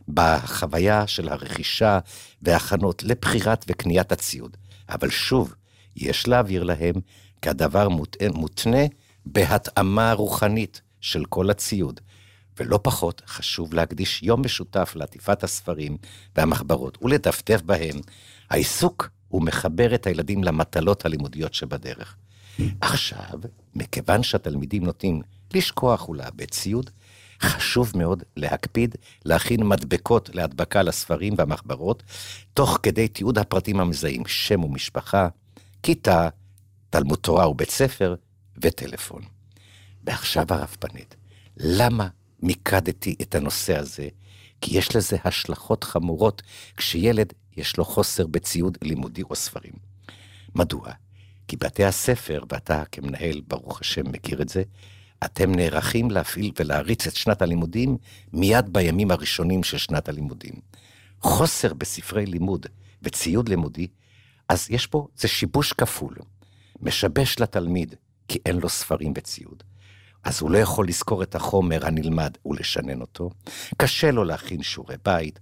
S8: בחוויה של הרכישה והכנות לבחירת וקניית הציוד. אבל שוב, יש להעביר להם כדבר מותנה בהתאמה רוחנית של כל הציוד. ולא פחות חשוב להקדיש יום משותף לעטיפת הספרים והמחברות ולדפדף בהם. העיסוק הוא מחבר את הילדים למטלות הלימודיות שבדרך. עכשיו, מכיוון שהתלמידים נוטים לשכוח ולאבד ציוד, חשוב מאוד להקפיד להכין מדבקות להדבקה לספרים והמחברות, תוך כדי תיעוד הפרטים המזהים, שם ומשפחה, כיתה, תלמוד תורה ובית ספר וטלפון. ועכשיו הרב פנט, למה מיקדתי את הנושא הזה? כי יש לזה השלכות חמורות כשילד יש לו חוסר בציוד לימודי או ספרים. מדוע? כי בתי הספר, ואתה כמנהל ברוך השם מכיר את זה, אתם נערכים להפעיל ולהריץ את שנת הלימודים מיד בימים הראשונים של שנת הלימודים. חוסר בספרי לימוד וציוד לימודי, אז יש פה, זה שיבוש כפול. משבש לתלמיד, כי אין לו ספרים וציוד. אז הוא לא יכול לזכור את החומר הנלמד ולשנן אותו. קשה לו להכין שיעורי בית.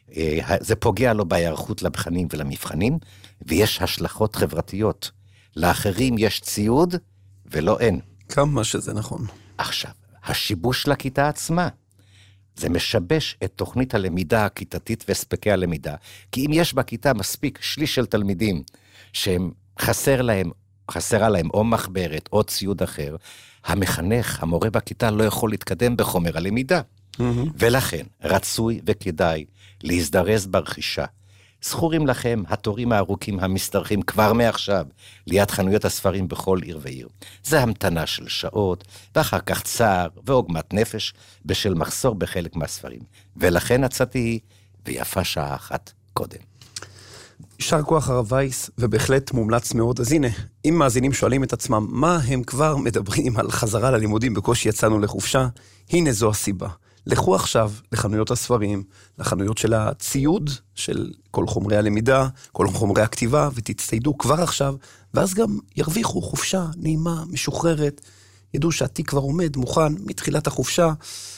S8: זה פוגע לו בהיערכות לבחנים ולמבחנים, ויש השלכות חברתיות. לאחרים יש ציוד ולא אין.
S7: כמה שזה נכון.
S8: עכשיו, השיבוש לכיתה עצמה, זה משבש את תוכנית הלמידה הכיתתית והספקי הלמידה, כי אם יש בכיתה מספיק שליש של תלמידים שהם חסר להם, חסרה להם או מחברת או ציוד אחר, המחנך, המורה בכיתה לא יכול להתקדם בחומר הלמידה. Mm-hmm. ולכן רצוי וכדאי להזדרז ברכישה. זכורים לכם התורים הארוכים המסתרחים כבר מעכשיו ליד חנויות הספרים בכל עיר ועיר. זה המתנה של שעות, ואחר כך צער ועוגמת נפש בשל מחסור בחלק מהספרים. ולכן הצעתי היא, ויפה שעה אחת קודם.
S7: יישר כוח הרב וייס, ובהחלט מומלץ מאוד. אז הנה, אם מאזינים שואלים את עצמם, מה הם כבר מדברים על חזרה ללימודים בקושי יצאנו לחופשה, הנה זו הסיבה. לכו עכשיו לחנויות הספרים, לחנויות של הציוד, של כל חומרי הלמידה, כל חומרי הכתיבה, ותצטיידו כבר עכשיו, ואז גם ירוויחו חופשה נעימה, משוחררת, ידעו שהתיק כבר עומד, מוכן, מתחילת החופשה.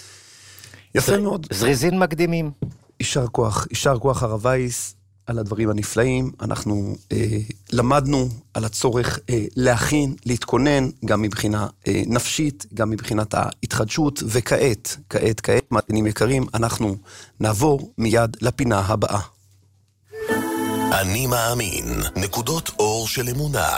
S7: יפה מאוד.
S8: זריזין מקדימים.
S7: יישר כוח, יישר כוח הרב וייס, על הדברים הנפלאים. אנחנו אה, למדנו על הצורך אה, להכין, להתכונן, גם מבחינה אה, נפשית, גם מבחינת ההתחדשות, וכעת, כעת, כעת, מאזינים יקרים, אנחנו נעבור מיד לפינה הבאה.
S1: אני מאמין, נקודות אור של אמונה.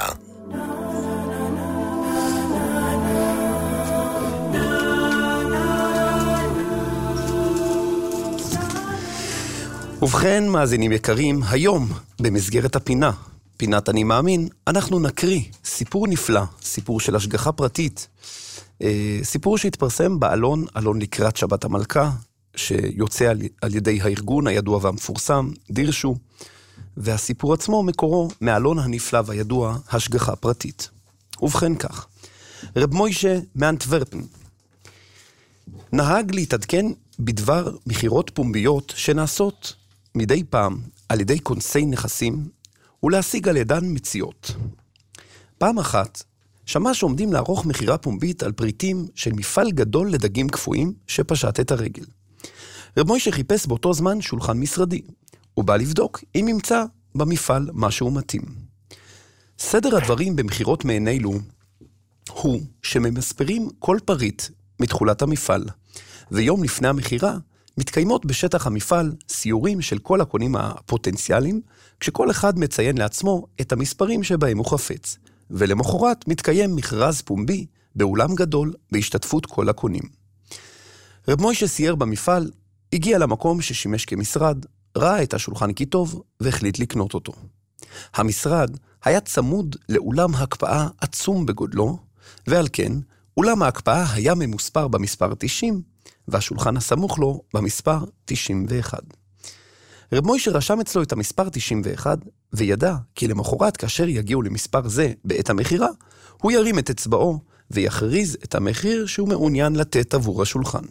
S7: ובכן, מאזינים יקרים, היום, במסגרת הפינה, פינת אני מאמין, אנחנו נקריא סיפור נפלא, סיפור של השגחה פרטית, סיפור שהתפרסם באלון, אלון לקראת שבת המלכה, שיוצא על, על ידי הארגון הידוע והמפורסם, דירשו, והסיפור עצמו מקורו מאלון הנפלא והידוע, השגחה פרטית. ובכן כך, רב מוישה מאנטוורפן, נהג להתעדכן בדבר מחירות פומביות שנעשות מדי פעם על ידי כונסי נכסים ולהשיג על ידן מציאות. פעם אחת שמע שעומדים לערוך מחירה פומבית על פריטים של מפעל גדול לדגים קפואים שפשט את הרגל. רב מוישה חיפש באותו זמן שולחן משרדי, הוא בא לבדוק אם ימצא במפעל משהו מתאים. סדר הדברים במחירות מעין אלו הוא שממספרים כל פריט מתחולת המפעל, ויום לפני המחירה מתקיימות בשטח המפעל סיורים של כל הקונים הפוטנציאליים, כשכל אחד מציין לעצמו את המספרים שבהם הוא חפץ, ולמחרת מתקיים מכרז פומבי באולם גדול בהשתתפות כל הקונים. רב מוישה סייר במפעל, הגיע למקום ששימש כמשרד, ראה את השולחן כי טוב והחליט לקנות אותו. המשרד היה צמוד לאולם הקפאה עצום בגודלו, ועל כן אולם ההקפאה היה ממוספר במספר תשעים, והשולחן הסמוך לו במספר תשעים ואחת. רב מוישה רשם אצלו את המספר תשעים ואחת, וידע כי למחרת כאשר יגיעו למספר זה בעת המחירה, הוא ירים את אצבעו ויכריז את המחיר שהוא מעוניין לתת עבור השולחן.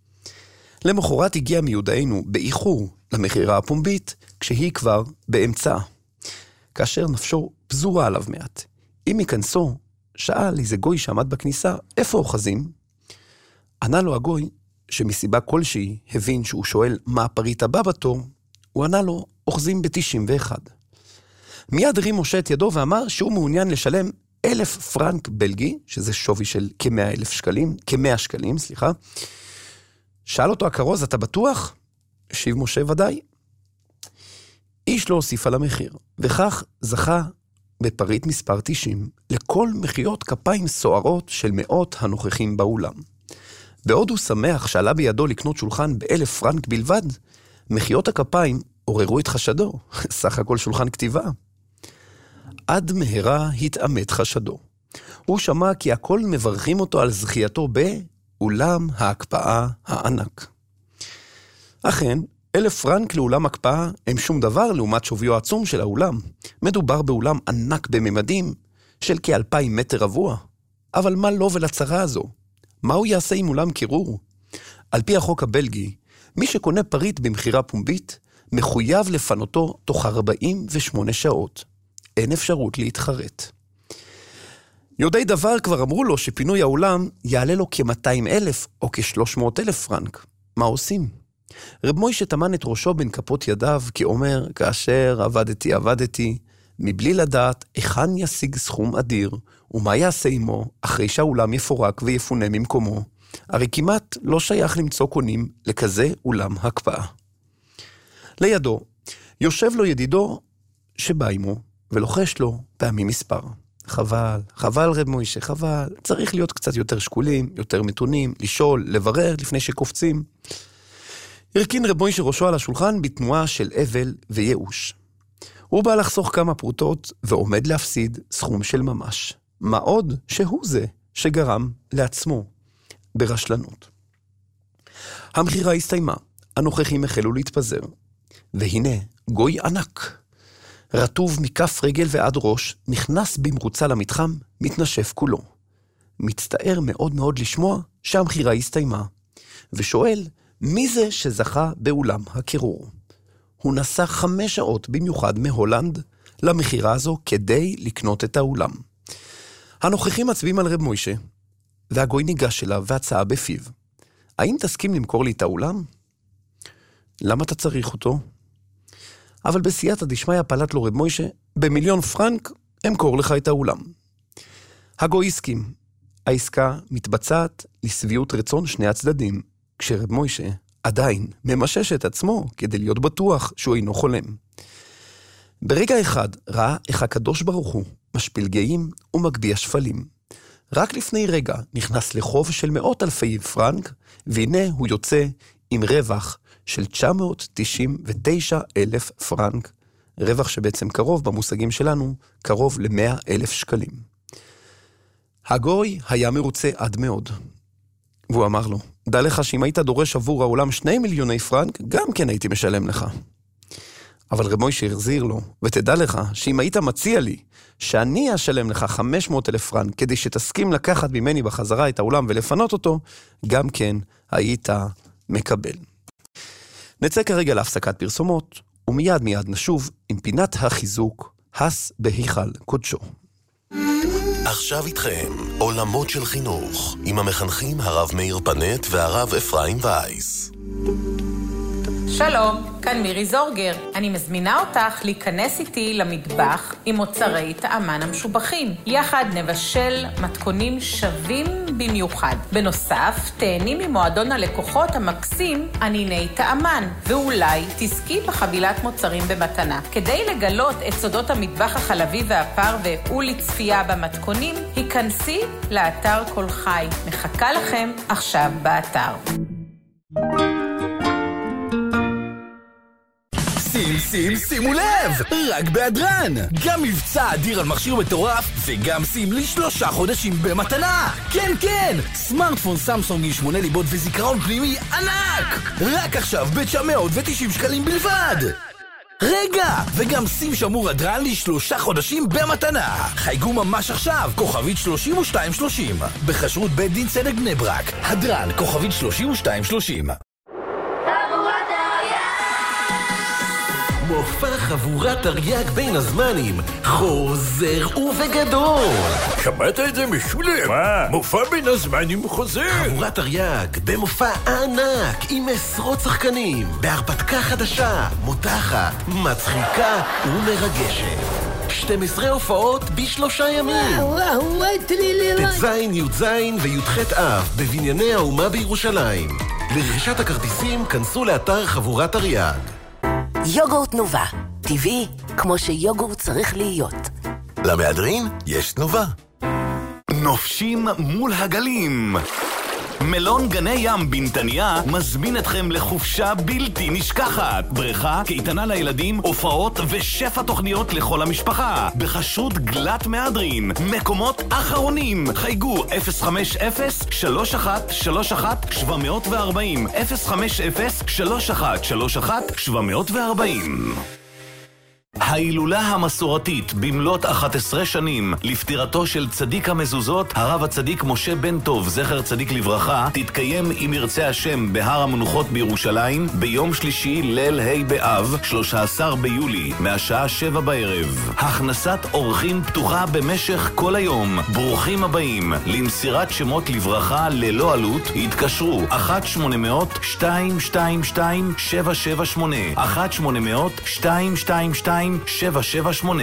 S7: למחרת הגיע מיודענו באיחור למחירה הפומבית, כשהיא כבר באמצעה. כאשר נפשו פזורה עליו מעט. אם יכנסו, שאל איזה גוי שעמד בכניסה, איפה אוחזים? ענה לו הגוי, שמסיבה כלשהי הבין שהוא שואל מה הפריט הבא בתור, הוא ענה לו, אוחזים ב-תשעים ואחת. מיד הרים משה את ידו ואמר שהוא מעוניין לשלם אלף פרנק בלגי, שזה שווי של כ-מאה אלף שקלים, כ-מאה שקלים, סליחה. שאל אותו הכרוז, אתה בטוח? השיב משה ודאי. איש לא הוסיף על המחיר, וכך זכה בפריט מספר תשעים לכל מחיאות כפיים סוערות של מאות הנוכחים באולם. בעוד הוא שמח שעלה בידו לקנות שולחן באלף פרנק בלבד, מחיאות הכפיים עוררו את חשדו, סך הכל שולחן כתיבה. עד מהרה התאמת חשדו. הוא שמע כי הכל מברכים אותו על זכייתו באולם ההקפאה הענק. אכן, אלף פרנק לאולם הקפאה הם שום דבר לעומת שוויו העצום של האולם. מדובר באולם ענק בממדים של כאלפיים מטר רבוע. אבל מה לו ולצרה הזו? מה הוא יעשה עם אולם קירור? על פי החוק הבלגי, מי שקונה פריט במחירה פומבית, מחויב לפנותו תוך ארבעים ושמונה שעות. אין אפשרות להתחרט. יודעי דבר כבר אמרו לו שפינוי האולם יעלה לו כ-מאתיים אלף או כ-שלוש מאות אלף פרנק. מה עושים? רב מוישה טמן את ראשו בין כפות ידיו, כי אומר, כאשר עבדתי עבדתי, מבלי לדעת היכן ישיג סכום אדיר, ומה יעשה עמו אחרי שהאולם יפורק ויפונה ממקומו, הרי כמעט לא שייך למצוא קונים לכזה אולם הקפאה. לידו, יושב לו ידידו שבא עמו, ולוחש לו פעמים מספר. חבל, חבל רב מוישה, חבל, צריך להיות קצת יותר שקולים, יותר מתונים, לשאול, לברר לפני שקופצים. הרכין רב מוישה ראשו על השולחן בתנועה של אבל וייאוש. הוא בא לחסוך כמה פרוטות ועומד להפסיד סכום של ממש. מה עוד שהוא זה שגרם לעצמו ברשלנות. המחירה הסתיימה, הנוכחים החלו להתפזר. והנה גוי ענק, רטוב מכף רגל ועד ראש, נכנס במרוצה למתחם, מתנשף כולו. מצטער מאוד מאוד לשמוע שהמחירה הסתיימה, ושואל מי זה שזכה באולם הקירור. הוא נסע חמש שעות במיוחד מהולנד למחירה הזו כדי לקנות את האולם. הנוכחים מצביעים על רב מוישה, והגוי ניגש אליו והצעה בפיו. האם תסכים למכור לי את האולם? למה אתה צריך אותו? אבל בסייעתא דשמיא פלט לו רב מוישה, במיליון פרנק אמכור לך את האולם. הגוי הסכים. העסקה מתבצעת לשביעות רצון שני הצדדים, כשרב מוישה עדיין ממשש את עצמו כדי להיות בטוח שהוא אינו חולם. ברגע אחד ראה איך הקדוש ברוך הוא משפיל גאים ומגביה שפלים. רק לפני רגע נכנס לחוב של מאות אלפי פרנק, והנה הוא יוצא עם רווח של תשע מאות תשעים ותשע אלף פרנק, רווח שבעצם קרוב במושגים שלנו, קרוב ל-מאה אלף שקלים. הגוי היה מרוצה עד מאוד. והוא אמר לו, דע לך שאם היית דורש עבור העולם שני מיליוני פרנק, גם כן הייתי משלם לך. אבל רב מוישה החזיר לו, ותדע לך שאם היית מציע לי שאני אשלם לך חמש מאות אלף פרנק, כדי שתסכים לקחת ממני בחזרה את העולם ולפנות אותו, גם כן היית מקבל. נצא כרגע להפסקת פרסומות, ומיד מיד נשוב עם פינת החיזוק, הס בהיכל קודשו.
S1: עכשיו איתכם, עולמות של חינוך, עם המחנכים הרב מאיר פנט והרב אפרים וייס.
S9: שלום, כאן מירי זורגר. אני מזמינה אותך להיכנס איתי למטבח עם מוצרי טעמן המשובחים. יחד נבשל מתכונים שווים במיוחד. בנוסף, תהני ממועדון הלקוחות המקסים עניני טעמן, ואולי תזכי בחבילת מוצרים במתנה. כדי לגלות את סודות המטבח החלבי והפר ולצפייה במתכונים, היכנסי לאתר כל חי. מחכה לכם עכשיו באתר.
S10: שים, שים, שימו לב! רק בהדרן! גם מבצע אדיר על מכשיר מטורף, וגם שים לי שלושה חודשים במתנה! כן, כן! סמארטפון סמסונג עם שמונה ליבות וזיכרון פנימי ענק! רק עכשיו ב-תשע מאות ותשעים שקלים בלבד! רגע! וגם שים שמור הדרן לשלושה חודשים במתנה. חייגו ממש עכשיו, כוכבית שלושים ושתיים שלושים. בחשרות בית דין צדק בני ברק. הדרן, כוכבית שלושים ושתיים שלושים.
S20: מופע חבורת תרי"ג בין הזמנים, חוזר ובגדול.
S21: שמעת את זה משולם? מה? מופע בין הזמנים חוזר.
S20: חבורת תרי"ג במופע ענק עם עשרות שחקנים, בהרפתקה חדשה, מותחת, מצחיקה ומרגשת. שתים עשרה הופעות בשלושה ימים.
S22: וואו, וואו, טלילי.
S20: ט"ז, י"ז וי"ח אב בבנייני האומה בירושלים. לרכישת הכרטיסים כנסו לאתר חבורת תרי"ג.
S23: יוגורט נובה, טבעי כמו שיוגורט צריך להיות.
S1: למהדרין יש תנובה.
S10: נופשים מול הגלים. מלון גני ים בנתניה מזמין אתכם לחופשה בלתי נשכחת. בריכה, קייטנה לילדים, הופעות ושפע תוכניות לכל המשפחה. בחשרות גלת מהדרין. מקומות אחרונים. חייגו אפס חמש אפס שלוש אחת שלוש אחת שבע ארבע אפס אפס חמש אפס שלוש אחת שלוש אחת שבע ארבע אפס. ההילולה המסורתית במלאת אחת עשרה שנים לפטירתו של צדיק המזוזות, הרב הצדיק משה בן טוב, זכר צדיק לברכה, תתקיים אם ירצה השם בהר המנוחות בירושלים ביום שלישי ליל ה' באב, שלושה עשר ביולי, מהשעה שבע בערב. הכנסת אורחים פתוחה במשך כל היום. ברוכים הבאים. למסירת שמות לברכה ללא עלות התקשרו אחת שמונה מאות שתיים שתיים שתיים שבע שבע שמונה אחת שמונה מאות שתיים שתיים שתיים שבע שבע שמונה.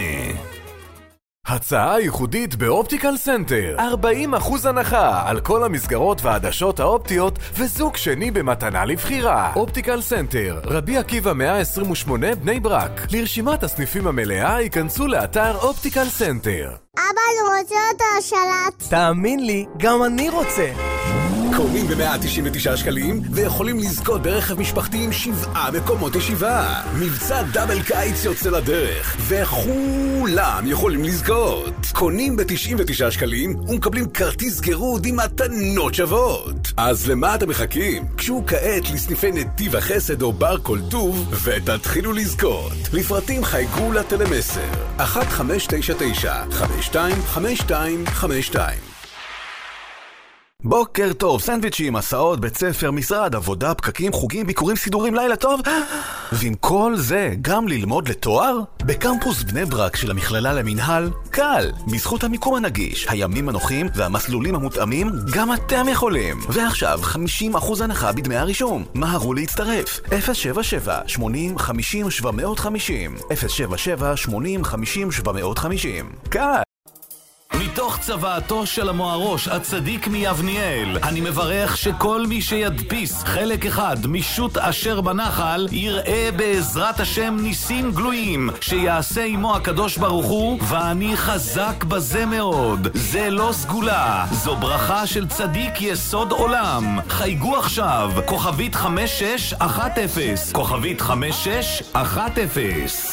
S24: הצעה ייחודית באופטיקל סנטר. ארבעים אחוז הנחה על כל המסגרות והעדשות האופטיות וזוג שני במתנה לבחירה. אופטיקל סנטר, רבי עקיבא מאה עשרים ושמונה בני ברק. לרשימת הסניפים המלאה ייכנסו לאתר אופטיקל סנטר.
S22: אבא, אני רוצה את השלט.
S25: תאמין לי, גם אני רוצה.
S13: קונים ב-מאה תשעים ותשעה שקלים ויכולים לזכות ברכב משפחתי עם שבעה מקומות ישיבה. מבצע דאבל קיץ יוצא לדרך וכולם יכולים לזכות. קונים ב-תשעים ותשעה שקלים ומקבלים כרטיס גירוד עם מתנות שוות. אז למה אתם מחכים? קשו כעת לסניפי נתיב החסד או בר כל טוב ותתחילו לזכות. לפרטים חייגו לטלמסר אחת חמש תשע תשע חמש שתיים חמש שתיים חמש שתיים.
S10: בוקר טוב, סנדוויצ'ים, הסעות, בית ספר, משרד, עבודה, פקקים, חוגים, ביקורים, סידורים, לילה טוב. ועם כל זה, גם ללמוד לתואר? בקמפוס בני ברק של המכללה למנהל, קל. בזכות המיקום הנגיש, הימים הנוחים והמסלולים המותאמים, גם אתם יכולים. ועכשיו, חמישים אחוז הנחה בדמי הרישום. מהרו להצטרף. אפס שבע שבע שמונים חמישים שבע מאות חמישים אפס שבע שבע שמונים חמישים שבע מאות חמישים. קל. מתוך צוואתו של המוארוש הצדיק מיבניאל, אני מברך שכל מי שידפיס חלק אחד משוט אשר בנחל יראה בעזרת השם ניסים גלויים שיעשה עמו הקדוש ברוך הוא, ואני חזק בזה מאוד. זה לא סגולה, זו ברכה של צדיק יסוד עולם. חייגו עכשיו כוכבית חמש שש אחת אפס כוכבית חמש שש אחת אפס.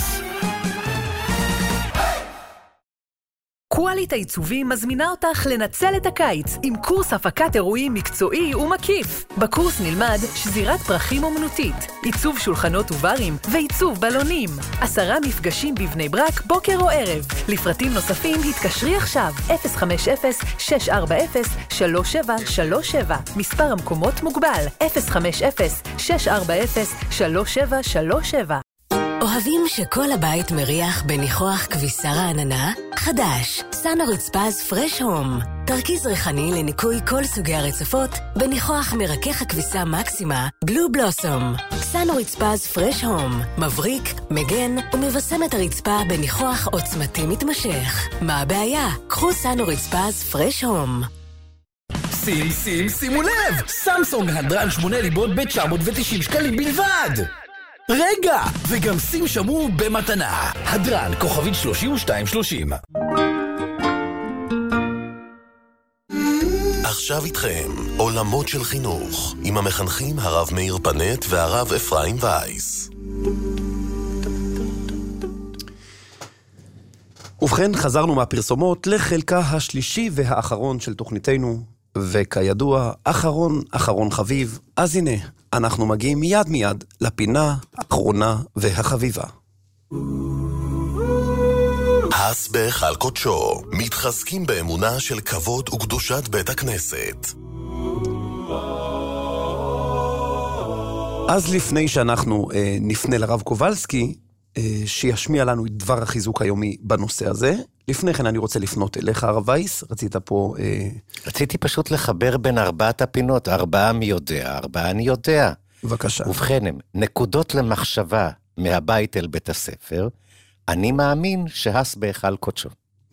S26: קואליט העיצובים מזמינה אותך לנצל את הקיץ עם קורס הפקת אירועים מקצועי ומקיף. בקורס נלמד שזירת פרחים אומנותית, עיצוב שולחנות וברים ועיצוב בלונים. עשרה מפגשים בבני ברק בוקר או ערב. לפרטים נוספים התקשרי עכשיו אפס חמש אפס שש ארבע אפס שלוש שבע שלוש שבע. מספר המקומות מוגבל אפס חמש אפס שש ארבע אפס שלוש שבע שלוש שבע.
S23: אוהבים שכל הבית מריח בניחוח כביסה רעננה? חדש, סאנו רצפז פרש הום. תרכיז ריחני לניקוי כל סוגי הרצפות בניחוח מרכך הכביסה מקסימה בלו בלוסום. סאנו רצפז פרש הום. מבריק, מגן ומבשם את הרצפה בניחוח עוצמתי מתמשך. מה הבעיה? קחו סאנו רצפז פרש הום.
S10: שים, שים, שימו לב! סמסונג הדרן שמונה ליבות ב-תשע מאות ותשעים שקלים בלבד! רגע! וגם שים שמור במתנה. הדרן, כוכבית שלושים ושתיים שלושים.
S1: עכשיו איתכם, עולמות של חינוך, עם המחנכים הרב מאיר פנט והרב אפרים וייס.
S7: ובכן, חזרנו מהפרסומות לחלקה השלישי והאחרון של תוכניתנו, וכידוע, אחרון אחרון חביב, אז הנה, אנחנו מגיעים מיד מיד לפינה האחרונה והחביבה.
S1: הס בהיכל קודשו, מתחזקים באמונה של כבוד וקדושת בית הכנסת.
S7: אז לפני שאנחנו אה, נפנה לרב קובלסקי, אה, שישמיע לנו את דבר החיזוק היומי בנושא הזה, לפני כן אני רוצה לפנות אליך, הרב וייס, רצית פה... אה...
S8: רציתי פשוט לחבר בין ארבעת הפינות, ארבעה מי יודע, ארבעה אני יודע.
S7: בבקשה.
S8: ובכן הם, נקודות למחשבה מהבית אל בית הספר, אני מאמין שהס בהיכל קודשו.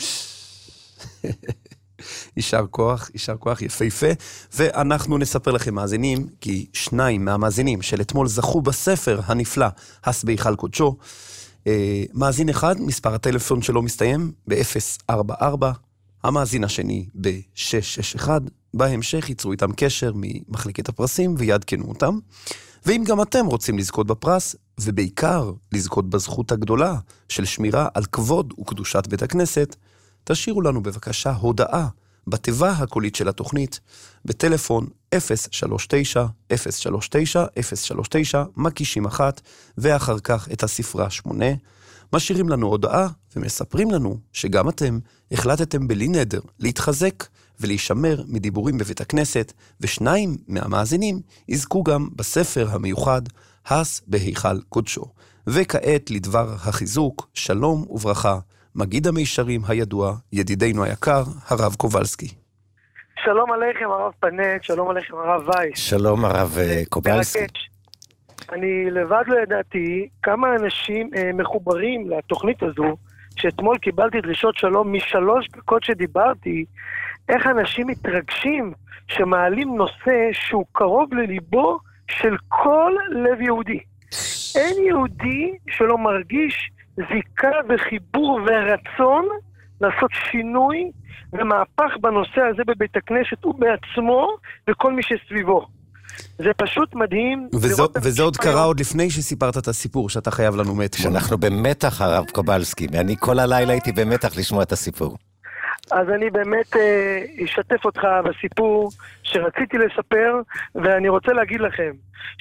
S7: יישר כוח, יישר כוח, יפהפה, ואנחנו נספר לכם מאזינים, כי שניים מהמאזינים של אתמול זכו בספר הנפלא, הס בהיכל קודשו, אה, מאזין אחד, מספר הטלפון שלו מסתיים ב-אפס ארבע ארבע, המאזין השני ב-שש שש אחת, בהמשך ייצרו איתם קשר ממחלקת הפרסים ויעדכנו אותם, ואם גם אתם רוצים לזכות בפרס, ובעיקר לזכות בזכות הגדולה של שמירה על כבוד וקדושת בית הכנסת, תשאירו לנו בבקשה הודעה בתיבה הקולית של התוכנית, בטלפון אפס שלוש תשע אפס שלוש תשע אפס שלוש תשע מקישים אחת, ואחר כך את הספרה שמונה, משאירים לנו הודעה ומספרים לנו שגם אתם החלטתם בלי נדר להתחזק ולהישמר מדיבורים בבית הכנסת, ושניים מהמאזינים יזכו גם בספר המיוחד הס בהיכל קודשו. וכעת לדבר החיזוק, שלום וברכה, מגיד המישרים הידוע, ידידנו היקר, הרב קובלסקי.
S2: שלום עליכם הרב פנט, שלום עליכם הרב וייס.
S8: שלום הרב קובלסקי.
S2: אני לבד לא ידעתי כמה אנשים אה, מחוברים לתוכנית הזו, שאתמול קיבלתי דרישות שלום משלוש דקות שדיברתי, איך אנשים מתרגשים שמעלים נושא שהוא קרוב לליבו של כל לב יהודי. אין יהודי שלא מרגיש זיקה וחיבור ורצון לעשות שינוי ומהפך בנושא הזה בבית הכנסת ובעצמו וכל מי שסביבו. זה פשוט מדהים.
S7: וזו, וזה עוד קרה עוד לפני שסיפרת את הסיפור שאתה חייב לנו מאתמול.
S8: שאנחנו במתח, הרב קובלסקי, ואני כל הלילה הייתי במתח לשמוע את הסיפור.
S2: אז אני באמת אה, אשתף אותך בסיפור שרציתי לספר, ואני רוצה להגיד לכם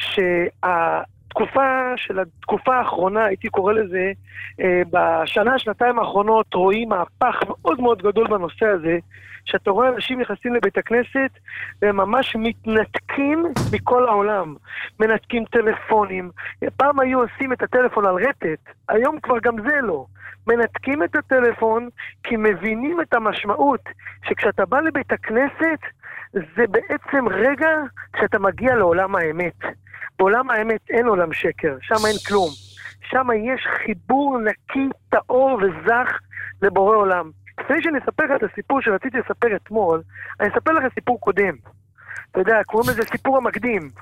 S2: שהתקופה של התקופה האחרונה, הייתי קורא לזה, אה, בשנה, שנתיים האחרונות רואים מהפך מאוד מאוד גדול בנושא הזה, שאתה רואה אנשים נכנסים לבית הכנסת והם ממש מתנתקים מכל העולם, מנתקים טלפונים. פעם היו עושים את הטלפון על רטט, היום כבר גם זה לא. מנתקים את הטלפון כי מבינים את המשמעות שכשאתה בא לבית הכנסת זה בעצם רגע שאתה מגיע לעולם האמת. בעולם האמת אין עולם שקר, שם אין כלום. שם יש חיבור נקי, טהור וזך לבורא עולם. לפני שאני אספר לך את הסיפור שרציתי לספר אתמול, אני אספר לך סיפור קודם. אתה יודע, קוראים לזה סיפור המקדים.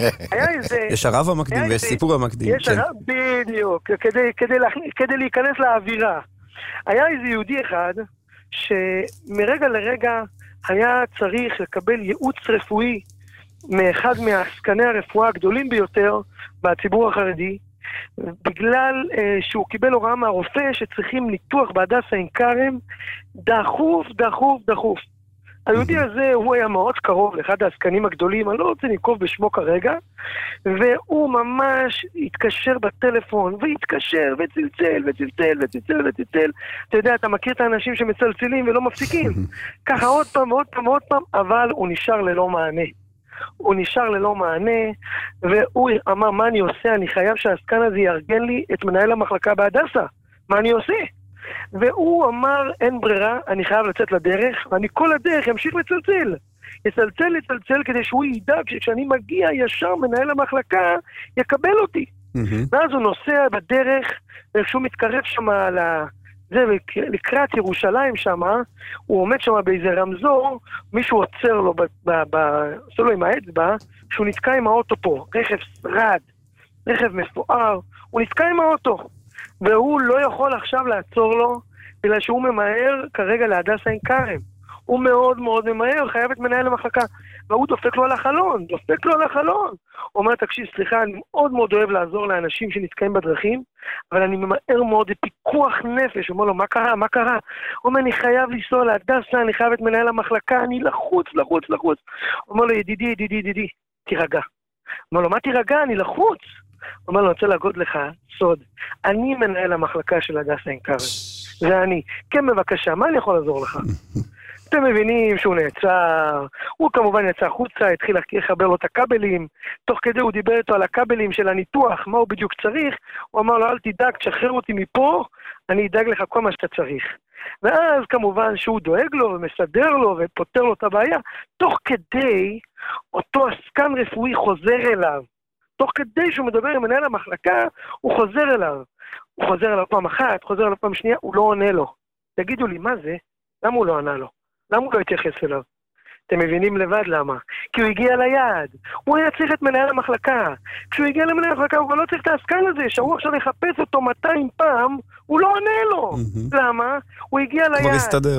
S7: יש הרב המקדים ויש סיפור המקדים.
S2: יש הרב, בדיוק, כדי להיכנס לאווירה. היה איזה יהודי אחד, שמרגע לרגע היה צריך לקבל ייעוץ רפואי, מאחד מעסקני הרפואה הגדולים ביותר בציבור החרדי, בגלל אה, שהוא קיבל הוראה מהרופא שצריכים ניתוח בהדסה עין כרם דחוף, דחוף, דחוף. היהודי הזה הוא היה מאוד קרוב לאחד העסקנים הגדולים, אני לא רוצה לנקוב בשמו כרגע, והוא ממש התקשר בטלפון, והתקשר וצלצל וצלצל וצלצל וצלצל. אתה יודע, אתה מכיר את האנשים שמצלצלים ולא מפסיקים. ככה עוד פעם, עוד פעם, עוד פעם, אבל הוא נשאר ללא מענה. הוא נשאר ללא מענה, והוא אמר, מה אני עושה? אני חייב שהעסקן הזה יארגן לי את מנהל המחלקה בהדסה. מה אני עושה? והוא אמר, אין ברירה, אני חייב לצאת לדרך, ואני כל הדרך אמשיך לצלצל. יצלצל, לצלצל, כדי שהוא ידאג שכשאני מגיע ישר מנהל המחלקה, יקבל אותי. ואז הוא נוסע בדרך, וכשהוא מתקרב שם על ה... זה, לקראת ירושלים שם, הוא עומד שם באיזה רמזור, מישהו עוצר לו, עושה לו עם האצבע, שהוא נתקע עם האוטו פה, רכב שרד, רכב מפואר, הוא נתקע עם האוטו, והוא לא יכול עכשיו לעצור לו, בגלל שהוא ממהר כרגע להדסה עין כרם. הוא מאוד מאוד ממהר, חייב את מנהל המחלקה, והוא דופק לו על החלון, דופק לו על החלון. הוא אומר, תקשיב, סליחה, אני מאוד מאוד אוהב לעזור לאנשים שנתקעים בדרכים, אבל אני ממהר מאוד לפיקוח נפש. הוא אומר לו, מה קרה, מה קרה? הוא אומר, אני חייב לנסוע להדסה, אני חייב את מנהל המחלקה, אני לחוץ, לחוץ, לחוץ. הוא אומר לו, ידידי, ידידי, ידידי, תירגע. הוא אומר לו, מה תירגע? אני לחוץ. הוא אומר לו, אני רוצה להגות לך סוד. אני מנהל המחלקה של הדסה עין כרם. זה אני. כן, בבקשה, מה אני יכול לעזור לך? אתם מבינים שהוא נעצר, הוא כמובן יצא החוצה, התחיל לחבר לו את הכבלים, תוך כדי הוא דיבר איתו על הכבלים של הניתוח, מה הוא בדיוק צריך, הוא אמר לו, אל תדאג, תשחרר אותי מפה, אני אדאג לך כל מה שאתה צריך. ואז כמובן שהוא דואג לו ומסדר לו ופותר לו את הבעיה, תוך כדי אותו עסקן רפואי חוזר אליו, תוך כדי שהוא מדבר עם מנהל המחלקה, הוא חוזר אליו. הוא חוזר אליו פעם אחת, חוזר אליו פעם שנייה, הוא לא עונה לו. תגידו לי, מה זה? למה הוא לא ענה לו? למה הוא לא התייחס אליו? אתם מבינים לבד למה? כי הוא הגיע ליעד. הוא היה צריך את מנהל המחלקה. כשהוא הגיע למנהל המחלקה, הוא לא צריך את העסקן הזה, שהוא עכשיו יחפש אותו מאתיים פעם, הוא לא עונה לו. למה? הוא הגיע ליעד.
S7: כבר הסתדר.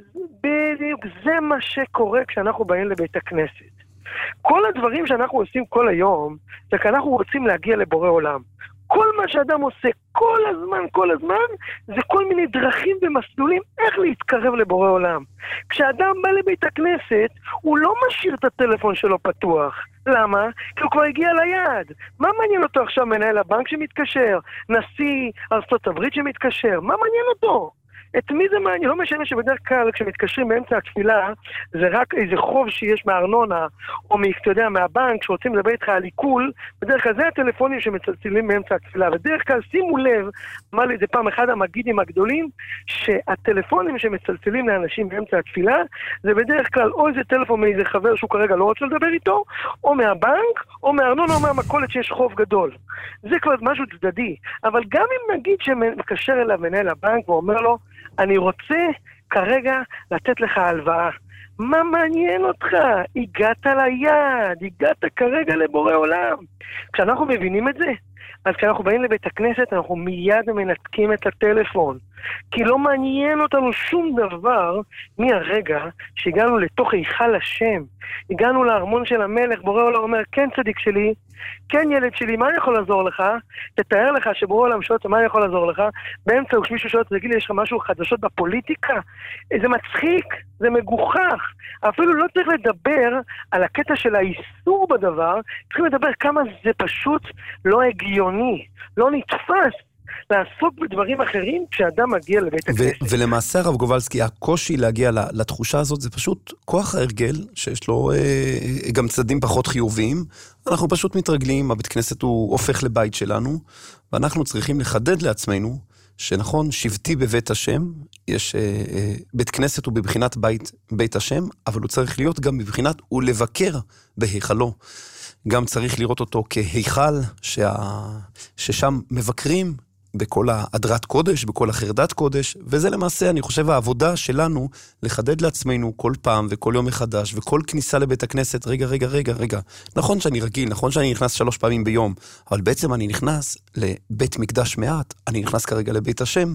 S2: בדיוק, זה מה שקורה כשאנחנו באים לבית הכנסת. כל הדברים שאנחנו עושים כל היום, זה כי אנחנו רוצים להגיע לבורא עולם. כל מה שאדם עושה כל הזמן, כל הזמן, זה כל מיני דרכים ומסלולים איך להתקרב לבורא עולם. כשאדם בא לבית הכנסת, הוא לא משאיר את הטלפון שלו פתוח. למה? כי הוא כבר הגיע ליעד. מה מעניין אותו עכשיו מנהל הבנק שמתקשר? נשיא ארצות הברית שמתקשר? מה מעניין אותו? את מי זה מעניין? לא משנה שבדרך כלל כשמתקשרים באמצע התפילה, זה רק איזה חוב שיש מהארנונה, או אתה יודע, מהבנק, שרוצים לדבר איתך על עיכול, בדרך כלל זה הטלפונים שמצלצלים באמצע התפילה. בדרך כלל שימו לב, אמר לי זה פעם אחד המגידים הגדולים, שהטלפונים שמצלצלים לאנשים באמצע התפילה, זה בדרך כלל או איזה טלפון מאיזה חבר שהוא כרגע לא רוצה לדבר איתו, או מהבנק, או מהארנונה, או מהמכולת שיש חוב גדול. זה כבר משהו צדדי. אבל גם אם נגיד שמקשר אליו מנהל הבנק ואומר לו, אני רוצה כרגע לתת לך הלוואה. מה מעניין אותך? הגעת ליעד, הגעת כרגע לבורא עולם. כשאנחנו מבינים את זה, אז כשאנחנו באים לבית הכנסת, אנחנו מיד מנתקים את הטלפון. כי לא מעניין אותנו שום דבר מהרגע שהגענו לתוך היכל השם. הגענו לארמון של המלך, בורא עולם אומר, כן צדיק שלי, כן ילד שלי, מה אני יכול לעזור לך? תתאר לך שבורא עולם שואל, מה אני יכול לעזור לך? באמצע כשמישהו שואל, תגיד לי, יש לך משהו חדשות בפוליטיקה? זה מצחיק, זה מגוחך. אפילו לא צריך לדבר על הקטע של האיסור בדבר, צריכים לדבר כמה זה פשוט לא הגיוני, לא נתפס. לעסוק בדברים אחרים כשאדם מגיע לבית הכנסת.
S7: ולמעשה הרב גובלסקי, הקושי להגיע לתחושה הזאת זה פשוט כוח ההרגל, שיש לו אה, גם צדדים פחות חיוביים. אנחנו פשוט מתרגלים, הבית כנסת הוא הופך לבית שלנו, ואנחנו צריכים לחדד לעצמנו, שנכון, שבטי בבית השם, יש אה, אה, בית כנסת הוא בבחינת בית, בית השם, אבל הוא צריך להיות גם בבחינת הוא לבקר בהיכלו. גם צריך לראות אותו כהיכל, שה, ששם מבקרים, בכל האדרת קודש, בכל החרדת קודש, וזה למעשה, אני חושב, העבודה שלנו לחדד לעצמנו כל פעם וכל יום מחדש, וכל כניסה לבית הכנסת, רגע, רגע, רגע, רגע. נכון שאני רגיל, נכון שאני נכנס שלוש פעמים ביום, אבל בעצם אני נכנס לבית מקדש מעט, אני נכנס כרגע לבית השם,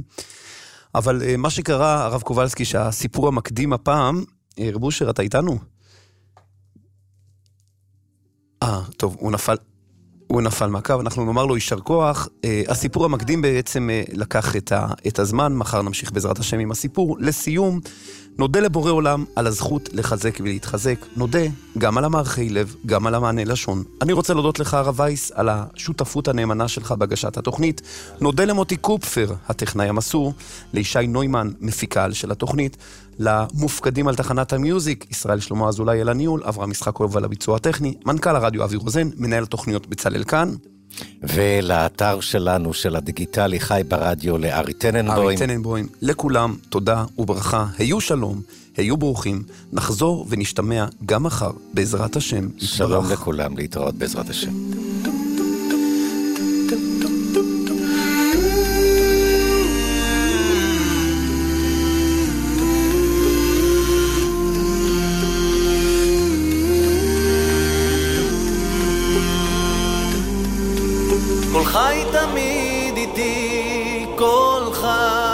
S7: אבל מה שקרה, הרב קובלסקי, שהסיפור המקדים הפעם, רב אושר, אתה איתנו? אה, טוב, הוא נפל... הוא נפל מהקו, אנחנו נאמר לו יישר כוח. הסיפור המקדים בעצם לקח את, ה, את הזמן, מחר נמשיך בעזרת השם עם הסיפור. לסיום, נודה לבורא עולם על הזכות לחזק ולהתחזק. נודה גם על המערכי לב, גם על המענה לשון. אני רוצה להודות לך, הרב וייס, על השותפות הנאמנה שלך בהגשת התוכנית. נודה למוטי קופפר, הטכנאי המסור, לישי נוימן, מפיקל של התוכנית, למופקדים על תחנת המיוזיק, ישראל שלמה אזולאי על הניהול, אברהם משחקוב על הביצוע הטכני, מנכ"ל הרדיו אבי רוזן, מנהל התוכניות בצלאל כאן.
S8: ולאתר שלנו, של הדיגיטלי, חי ברדיו, לארי טננבוים.
S7: ארי טננבוים. לכולם, תודה וברכה. היו שלום, היו ברוכים. נחזור ונשתמע גם מחר, בעזרת השם.
S8: שלום יתברך. לכולם, להתראות בעזרת השם.
S6: כל חי תמיד איתי, כל חי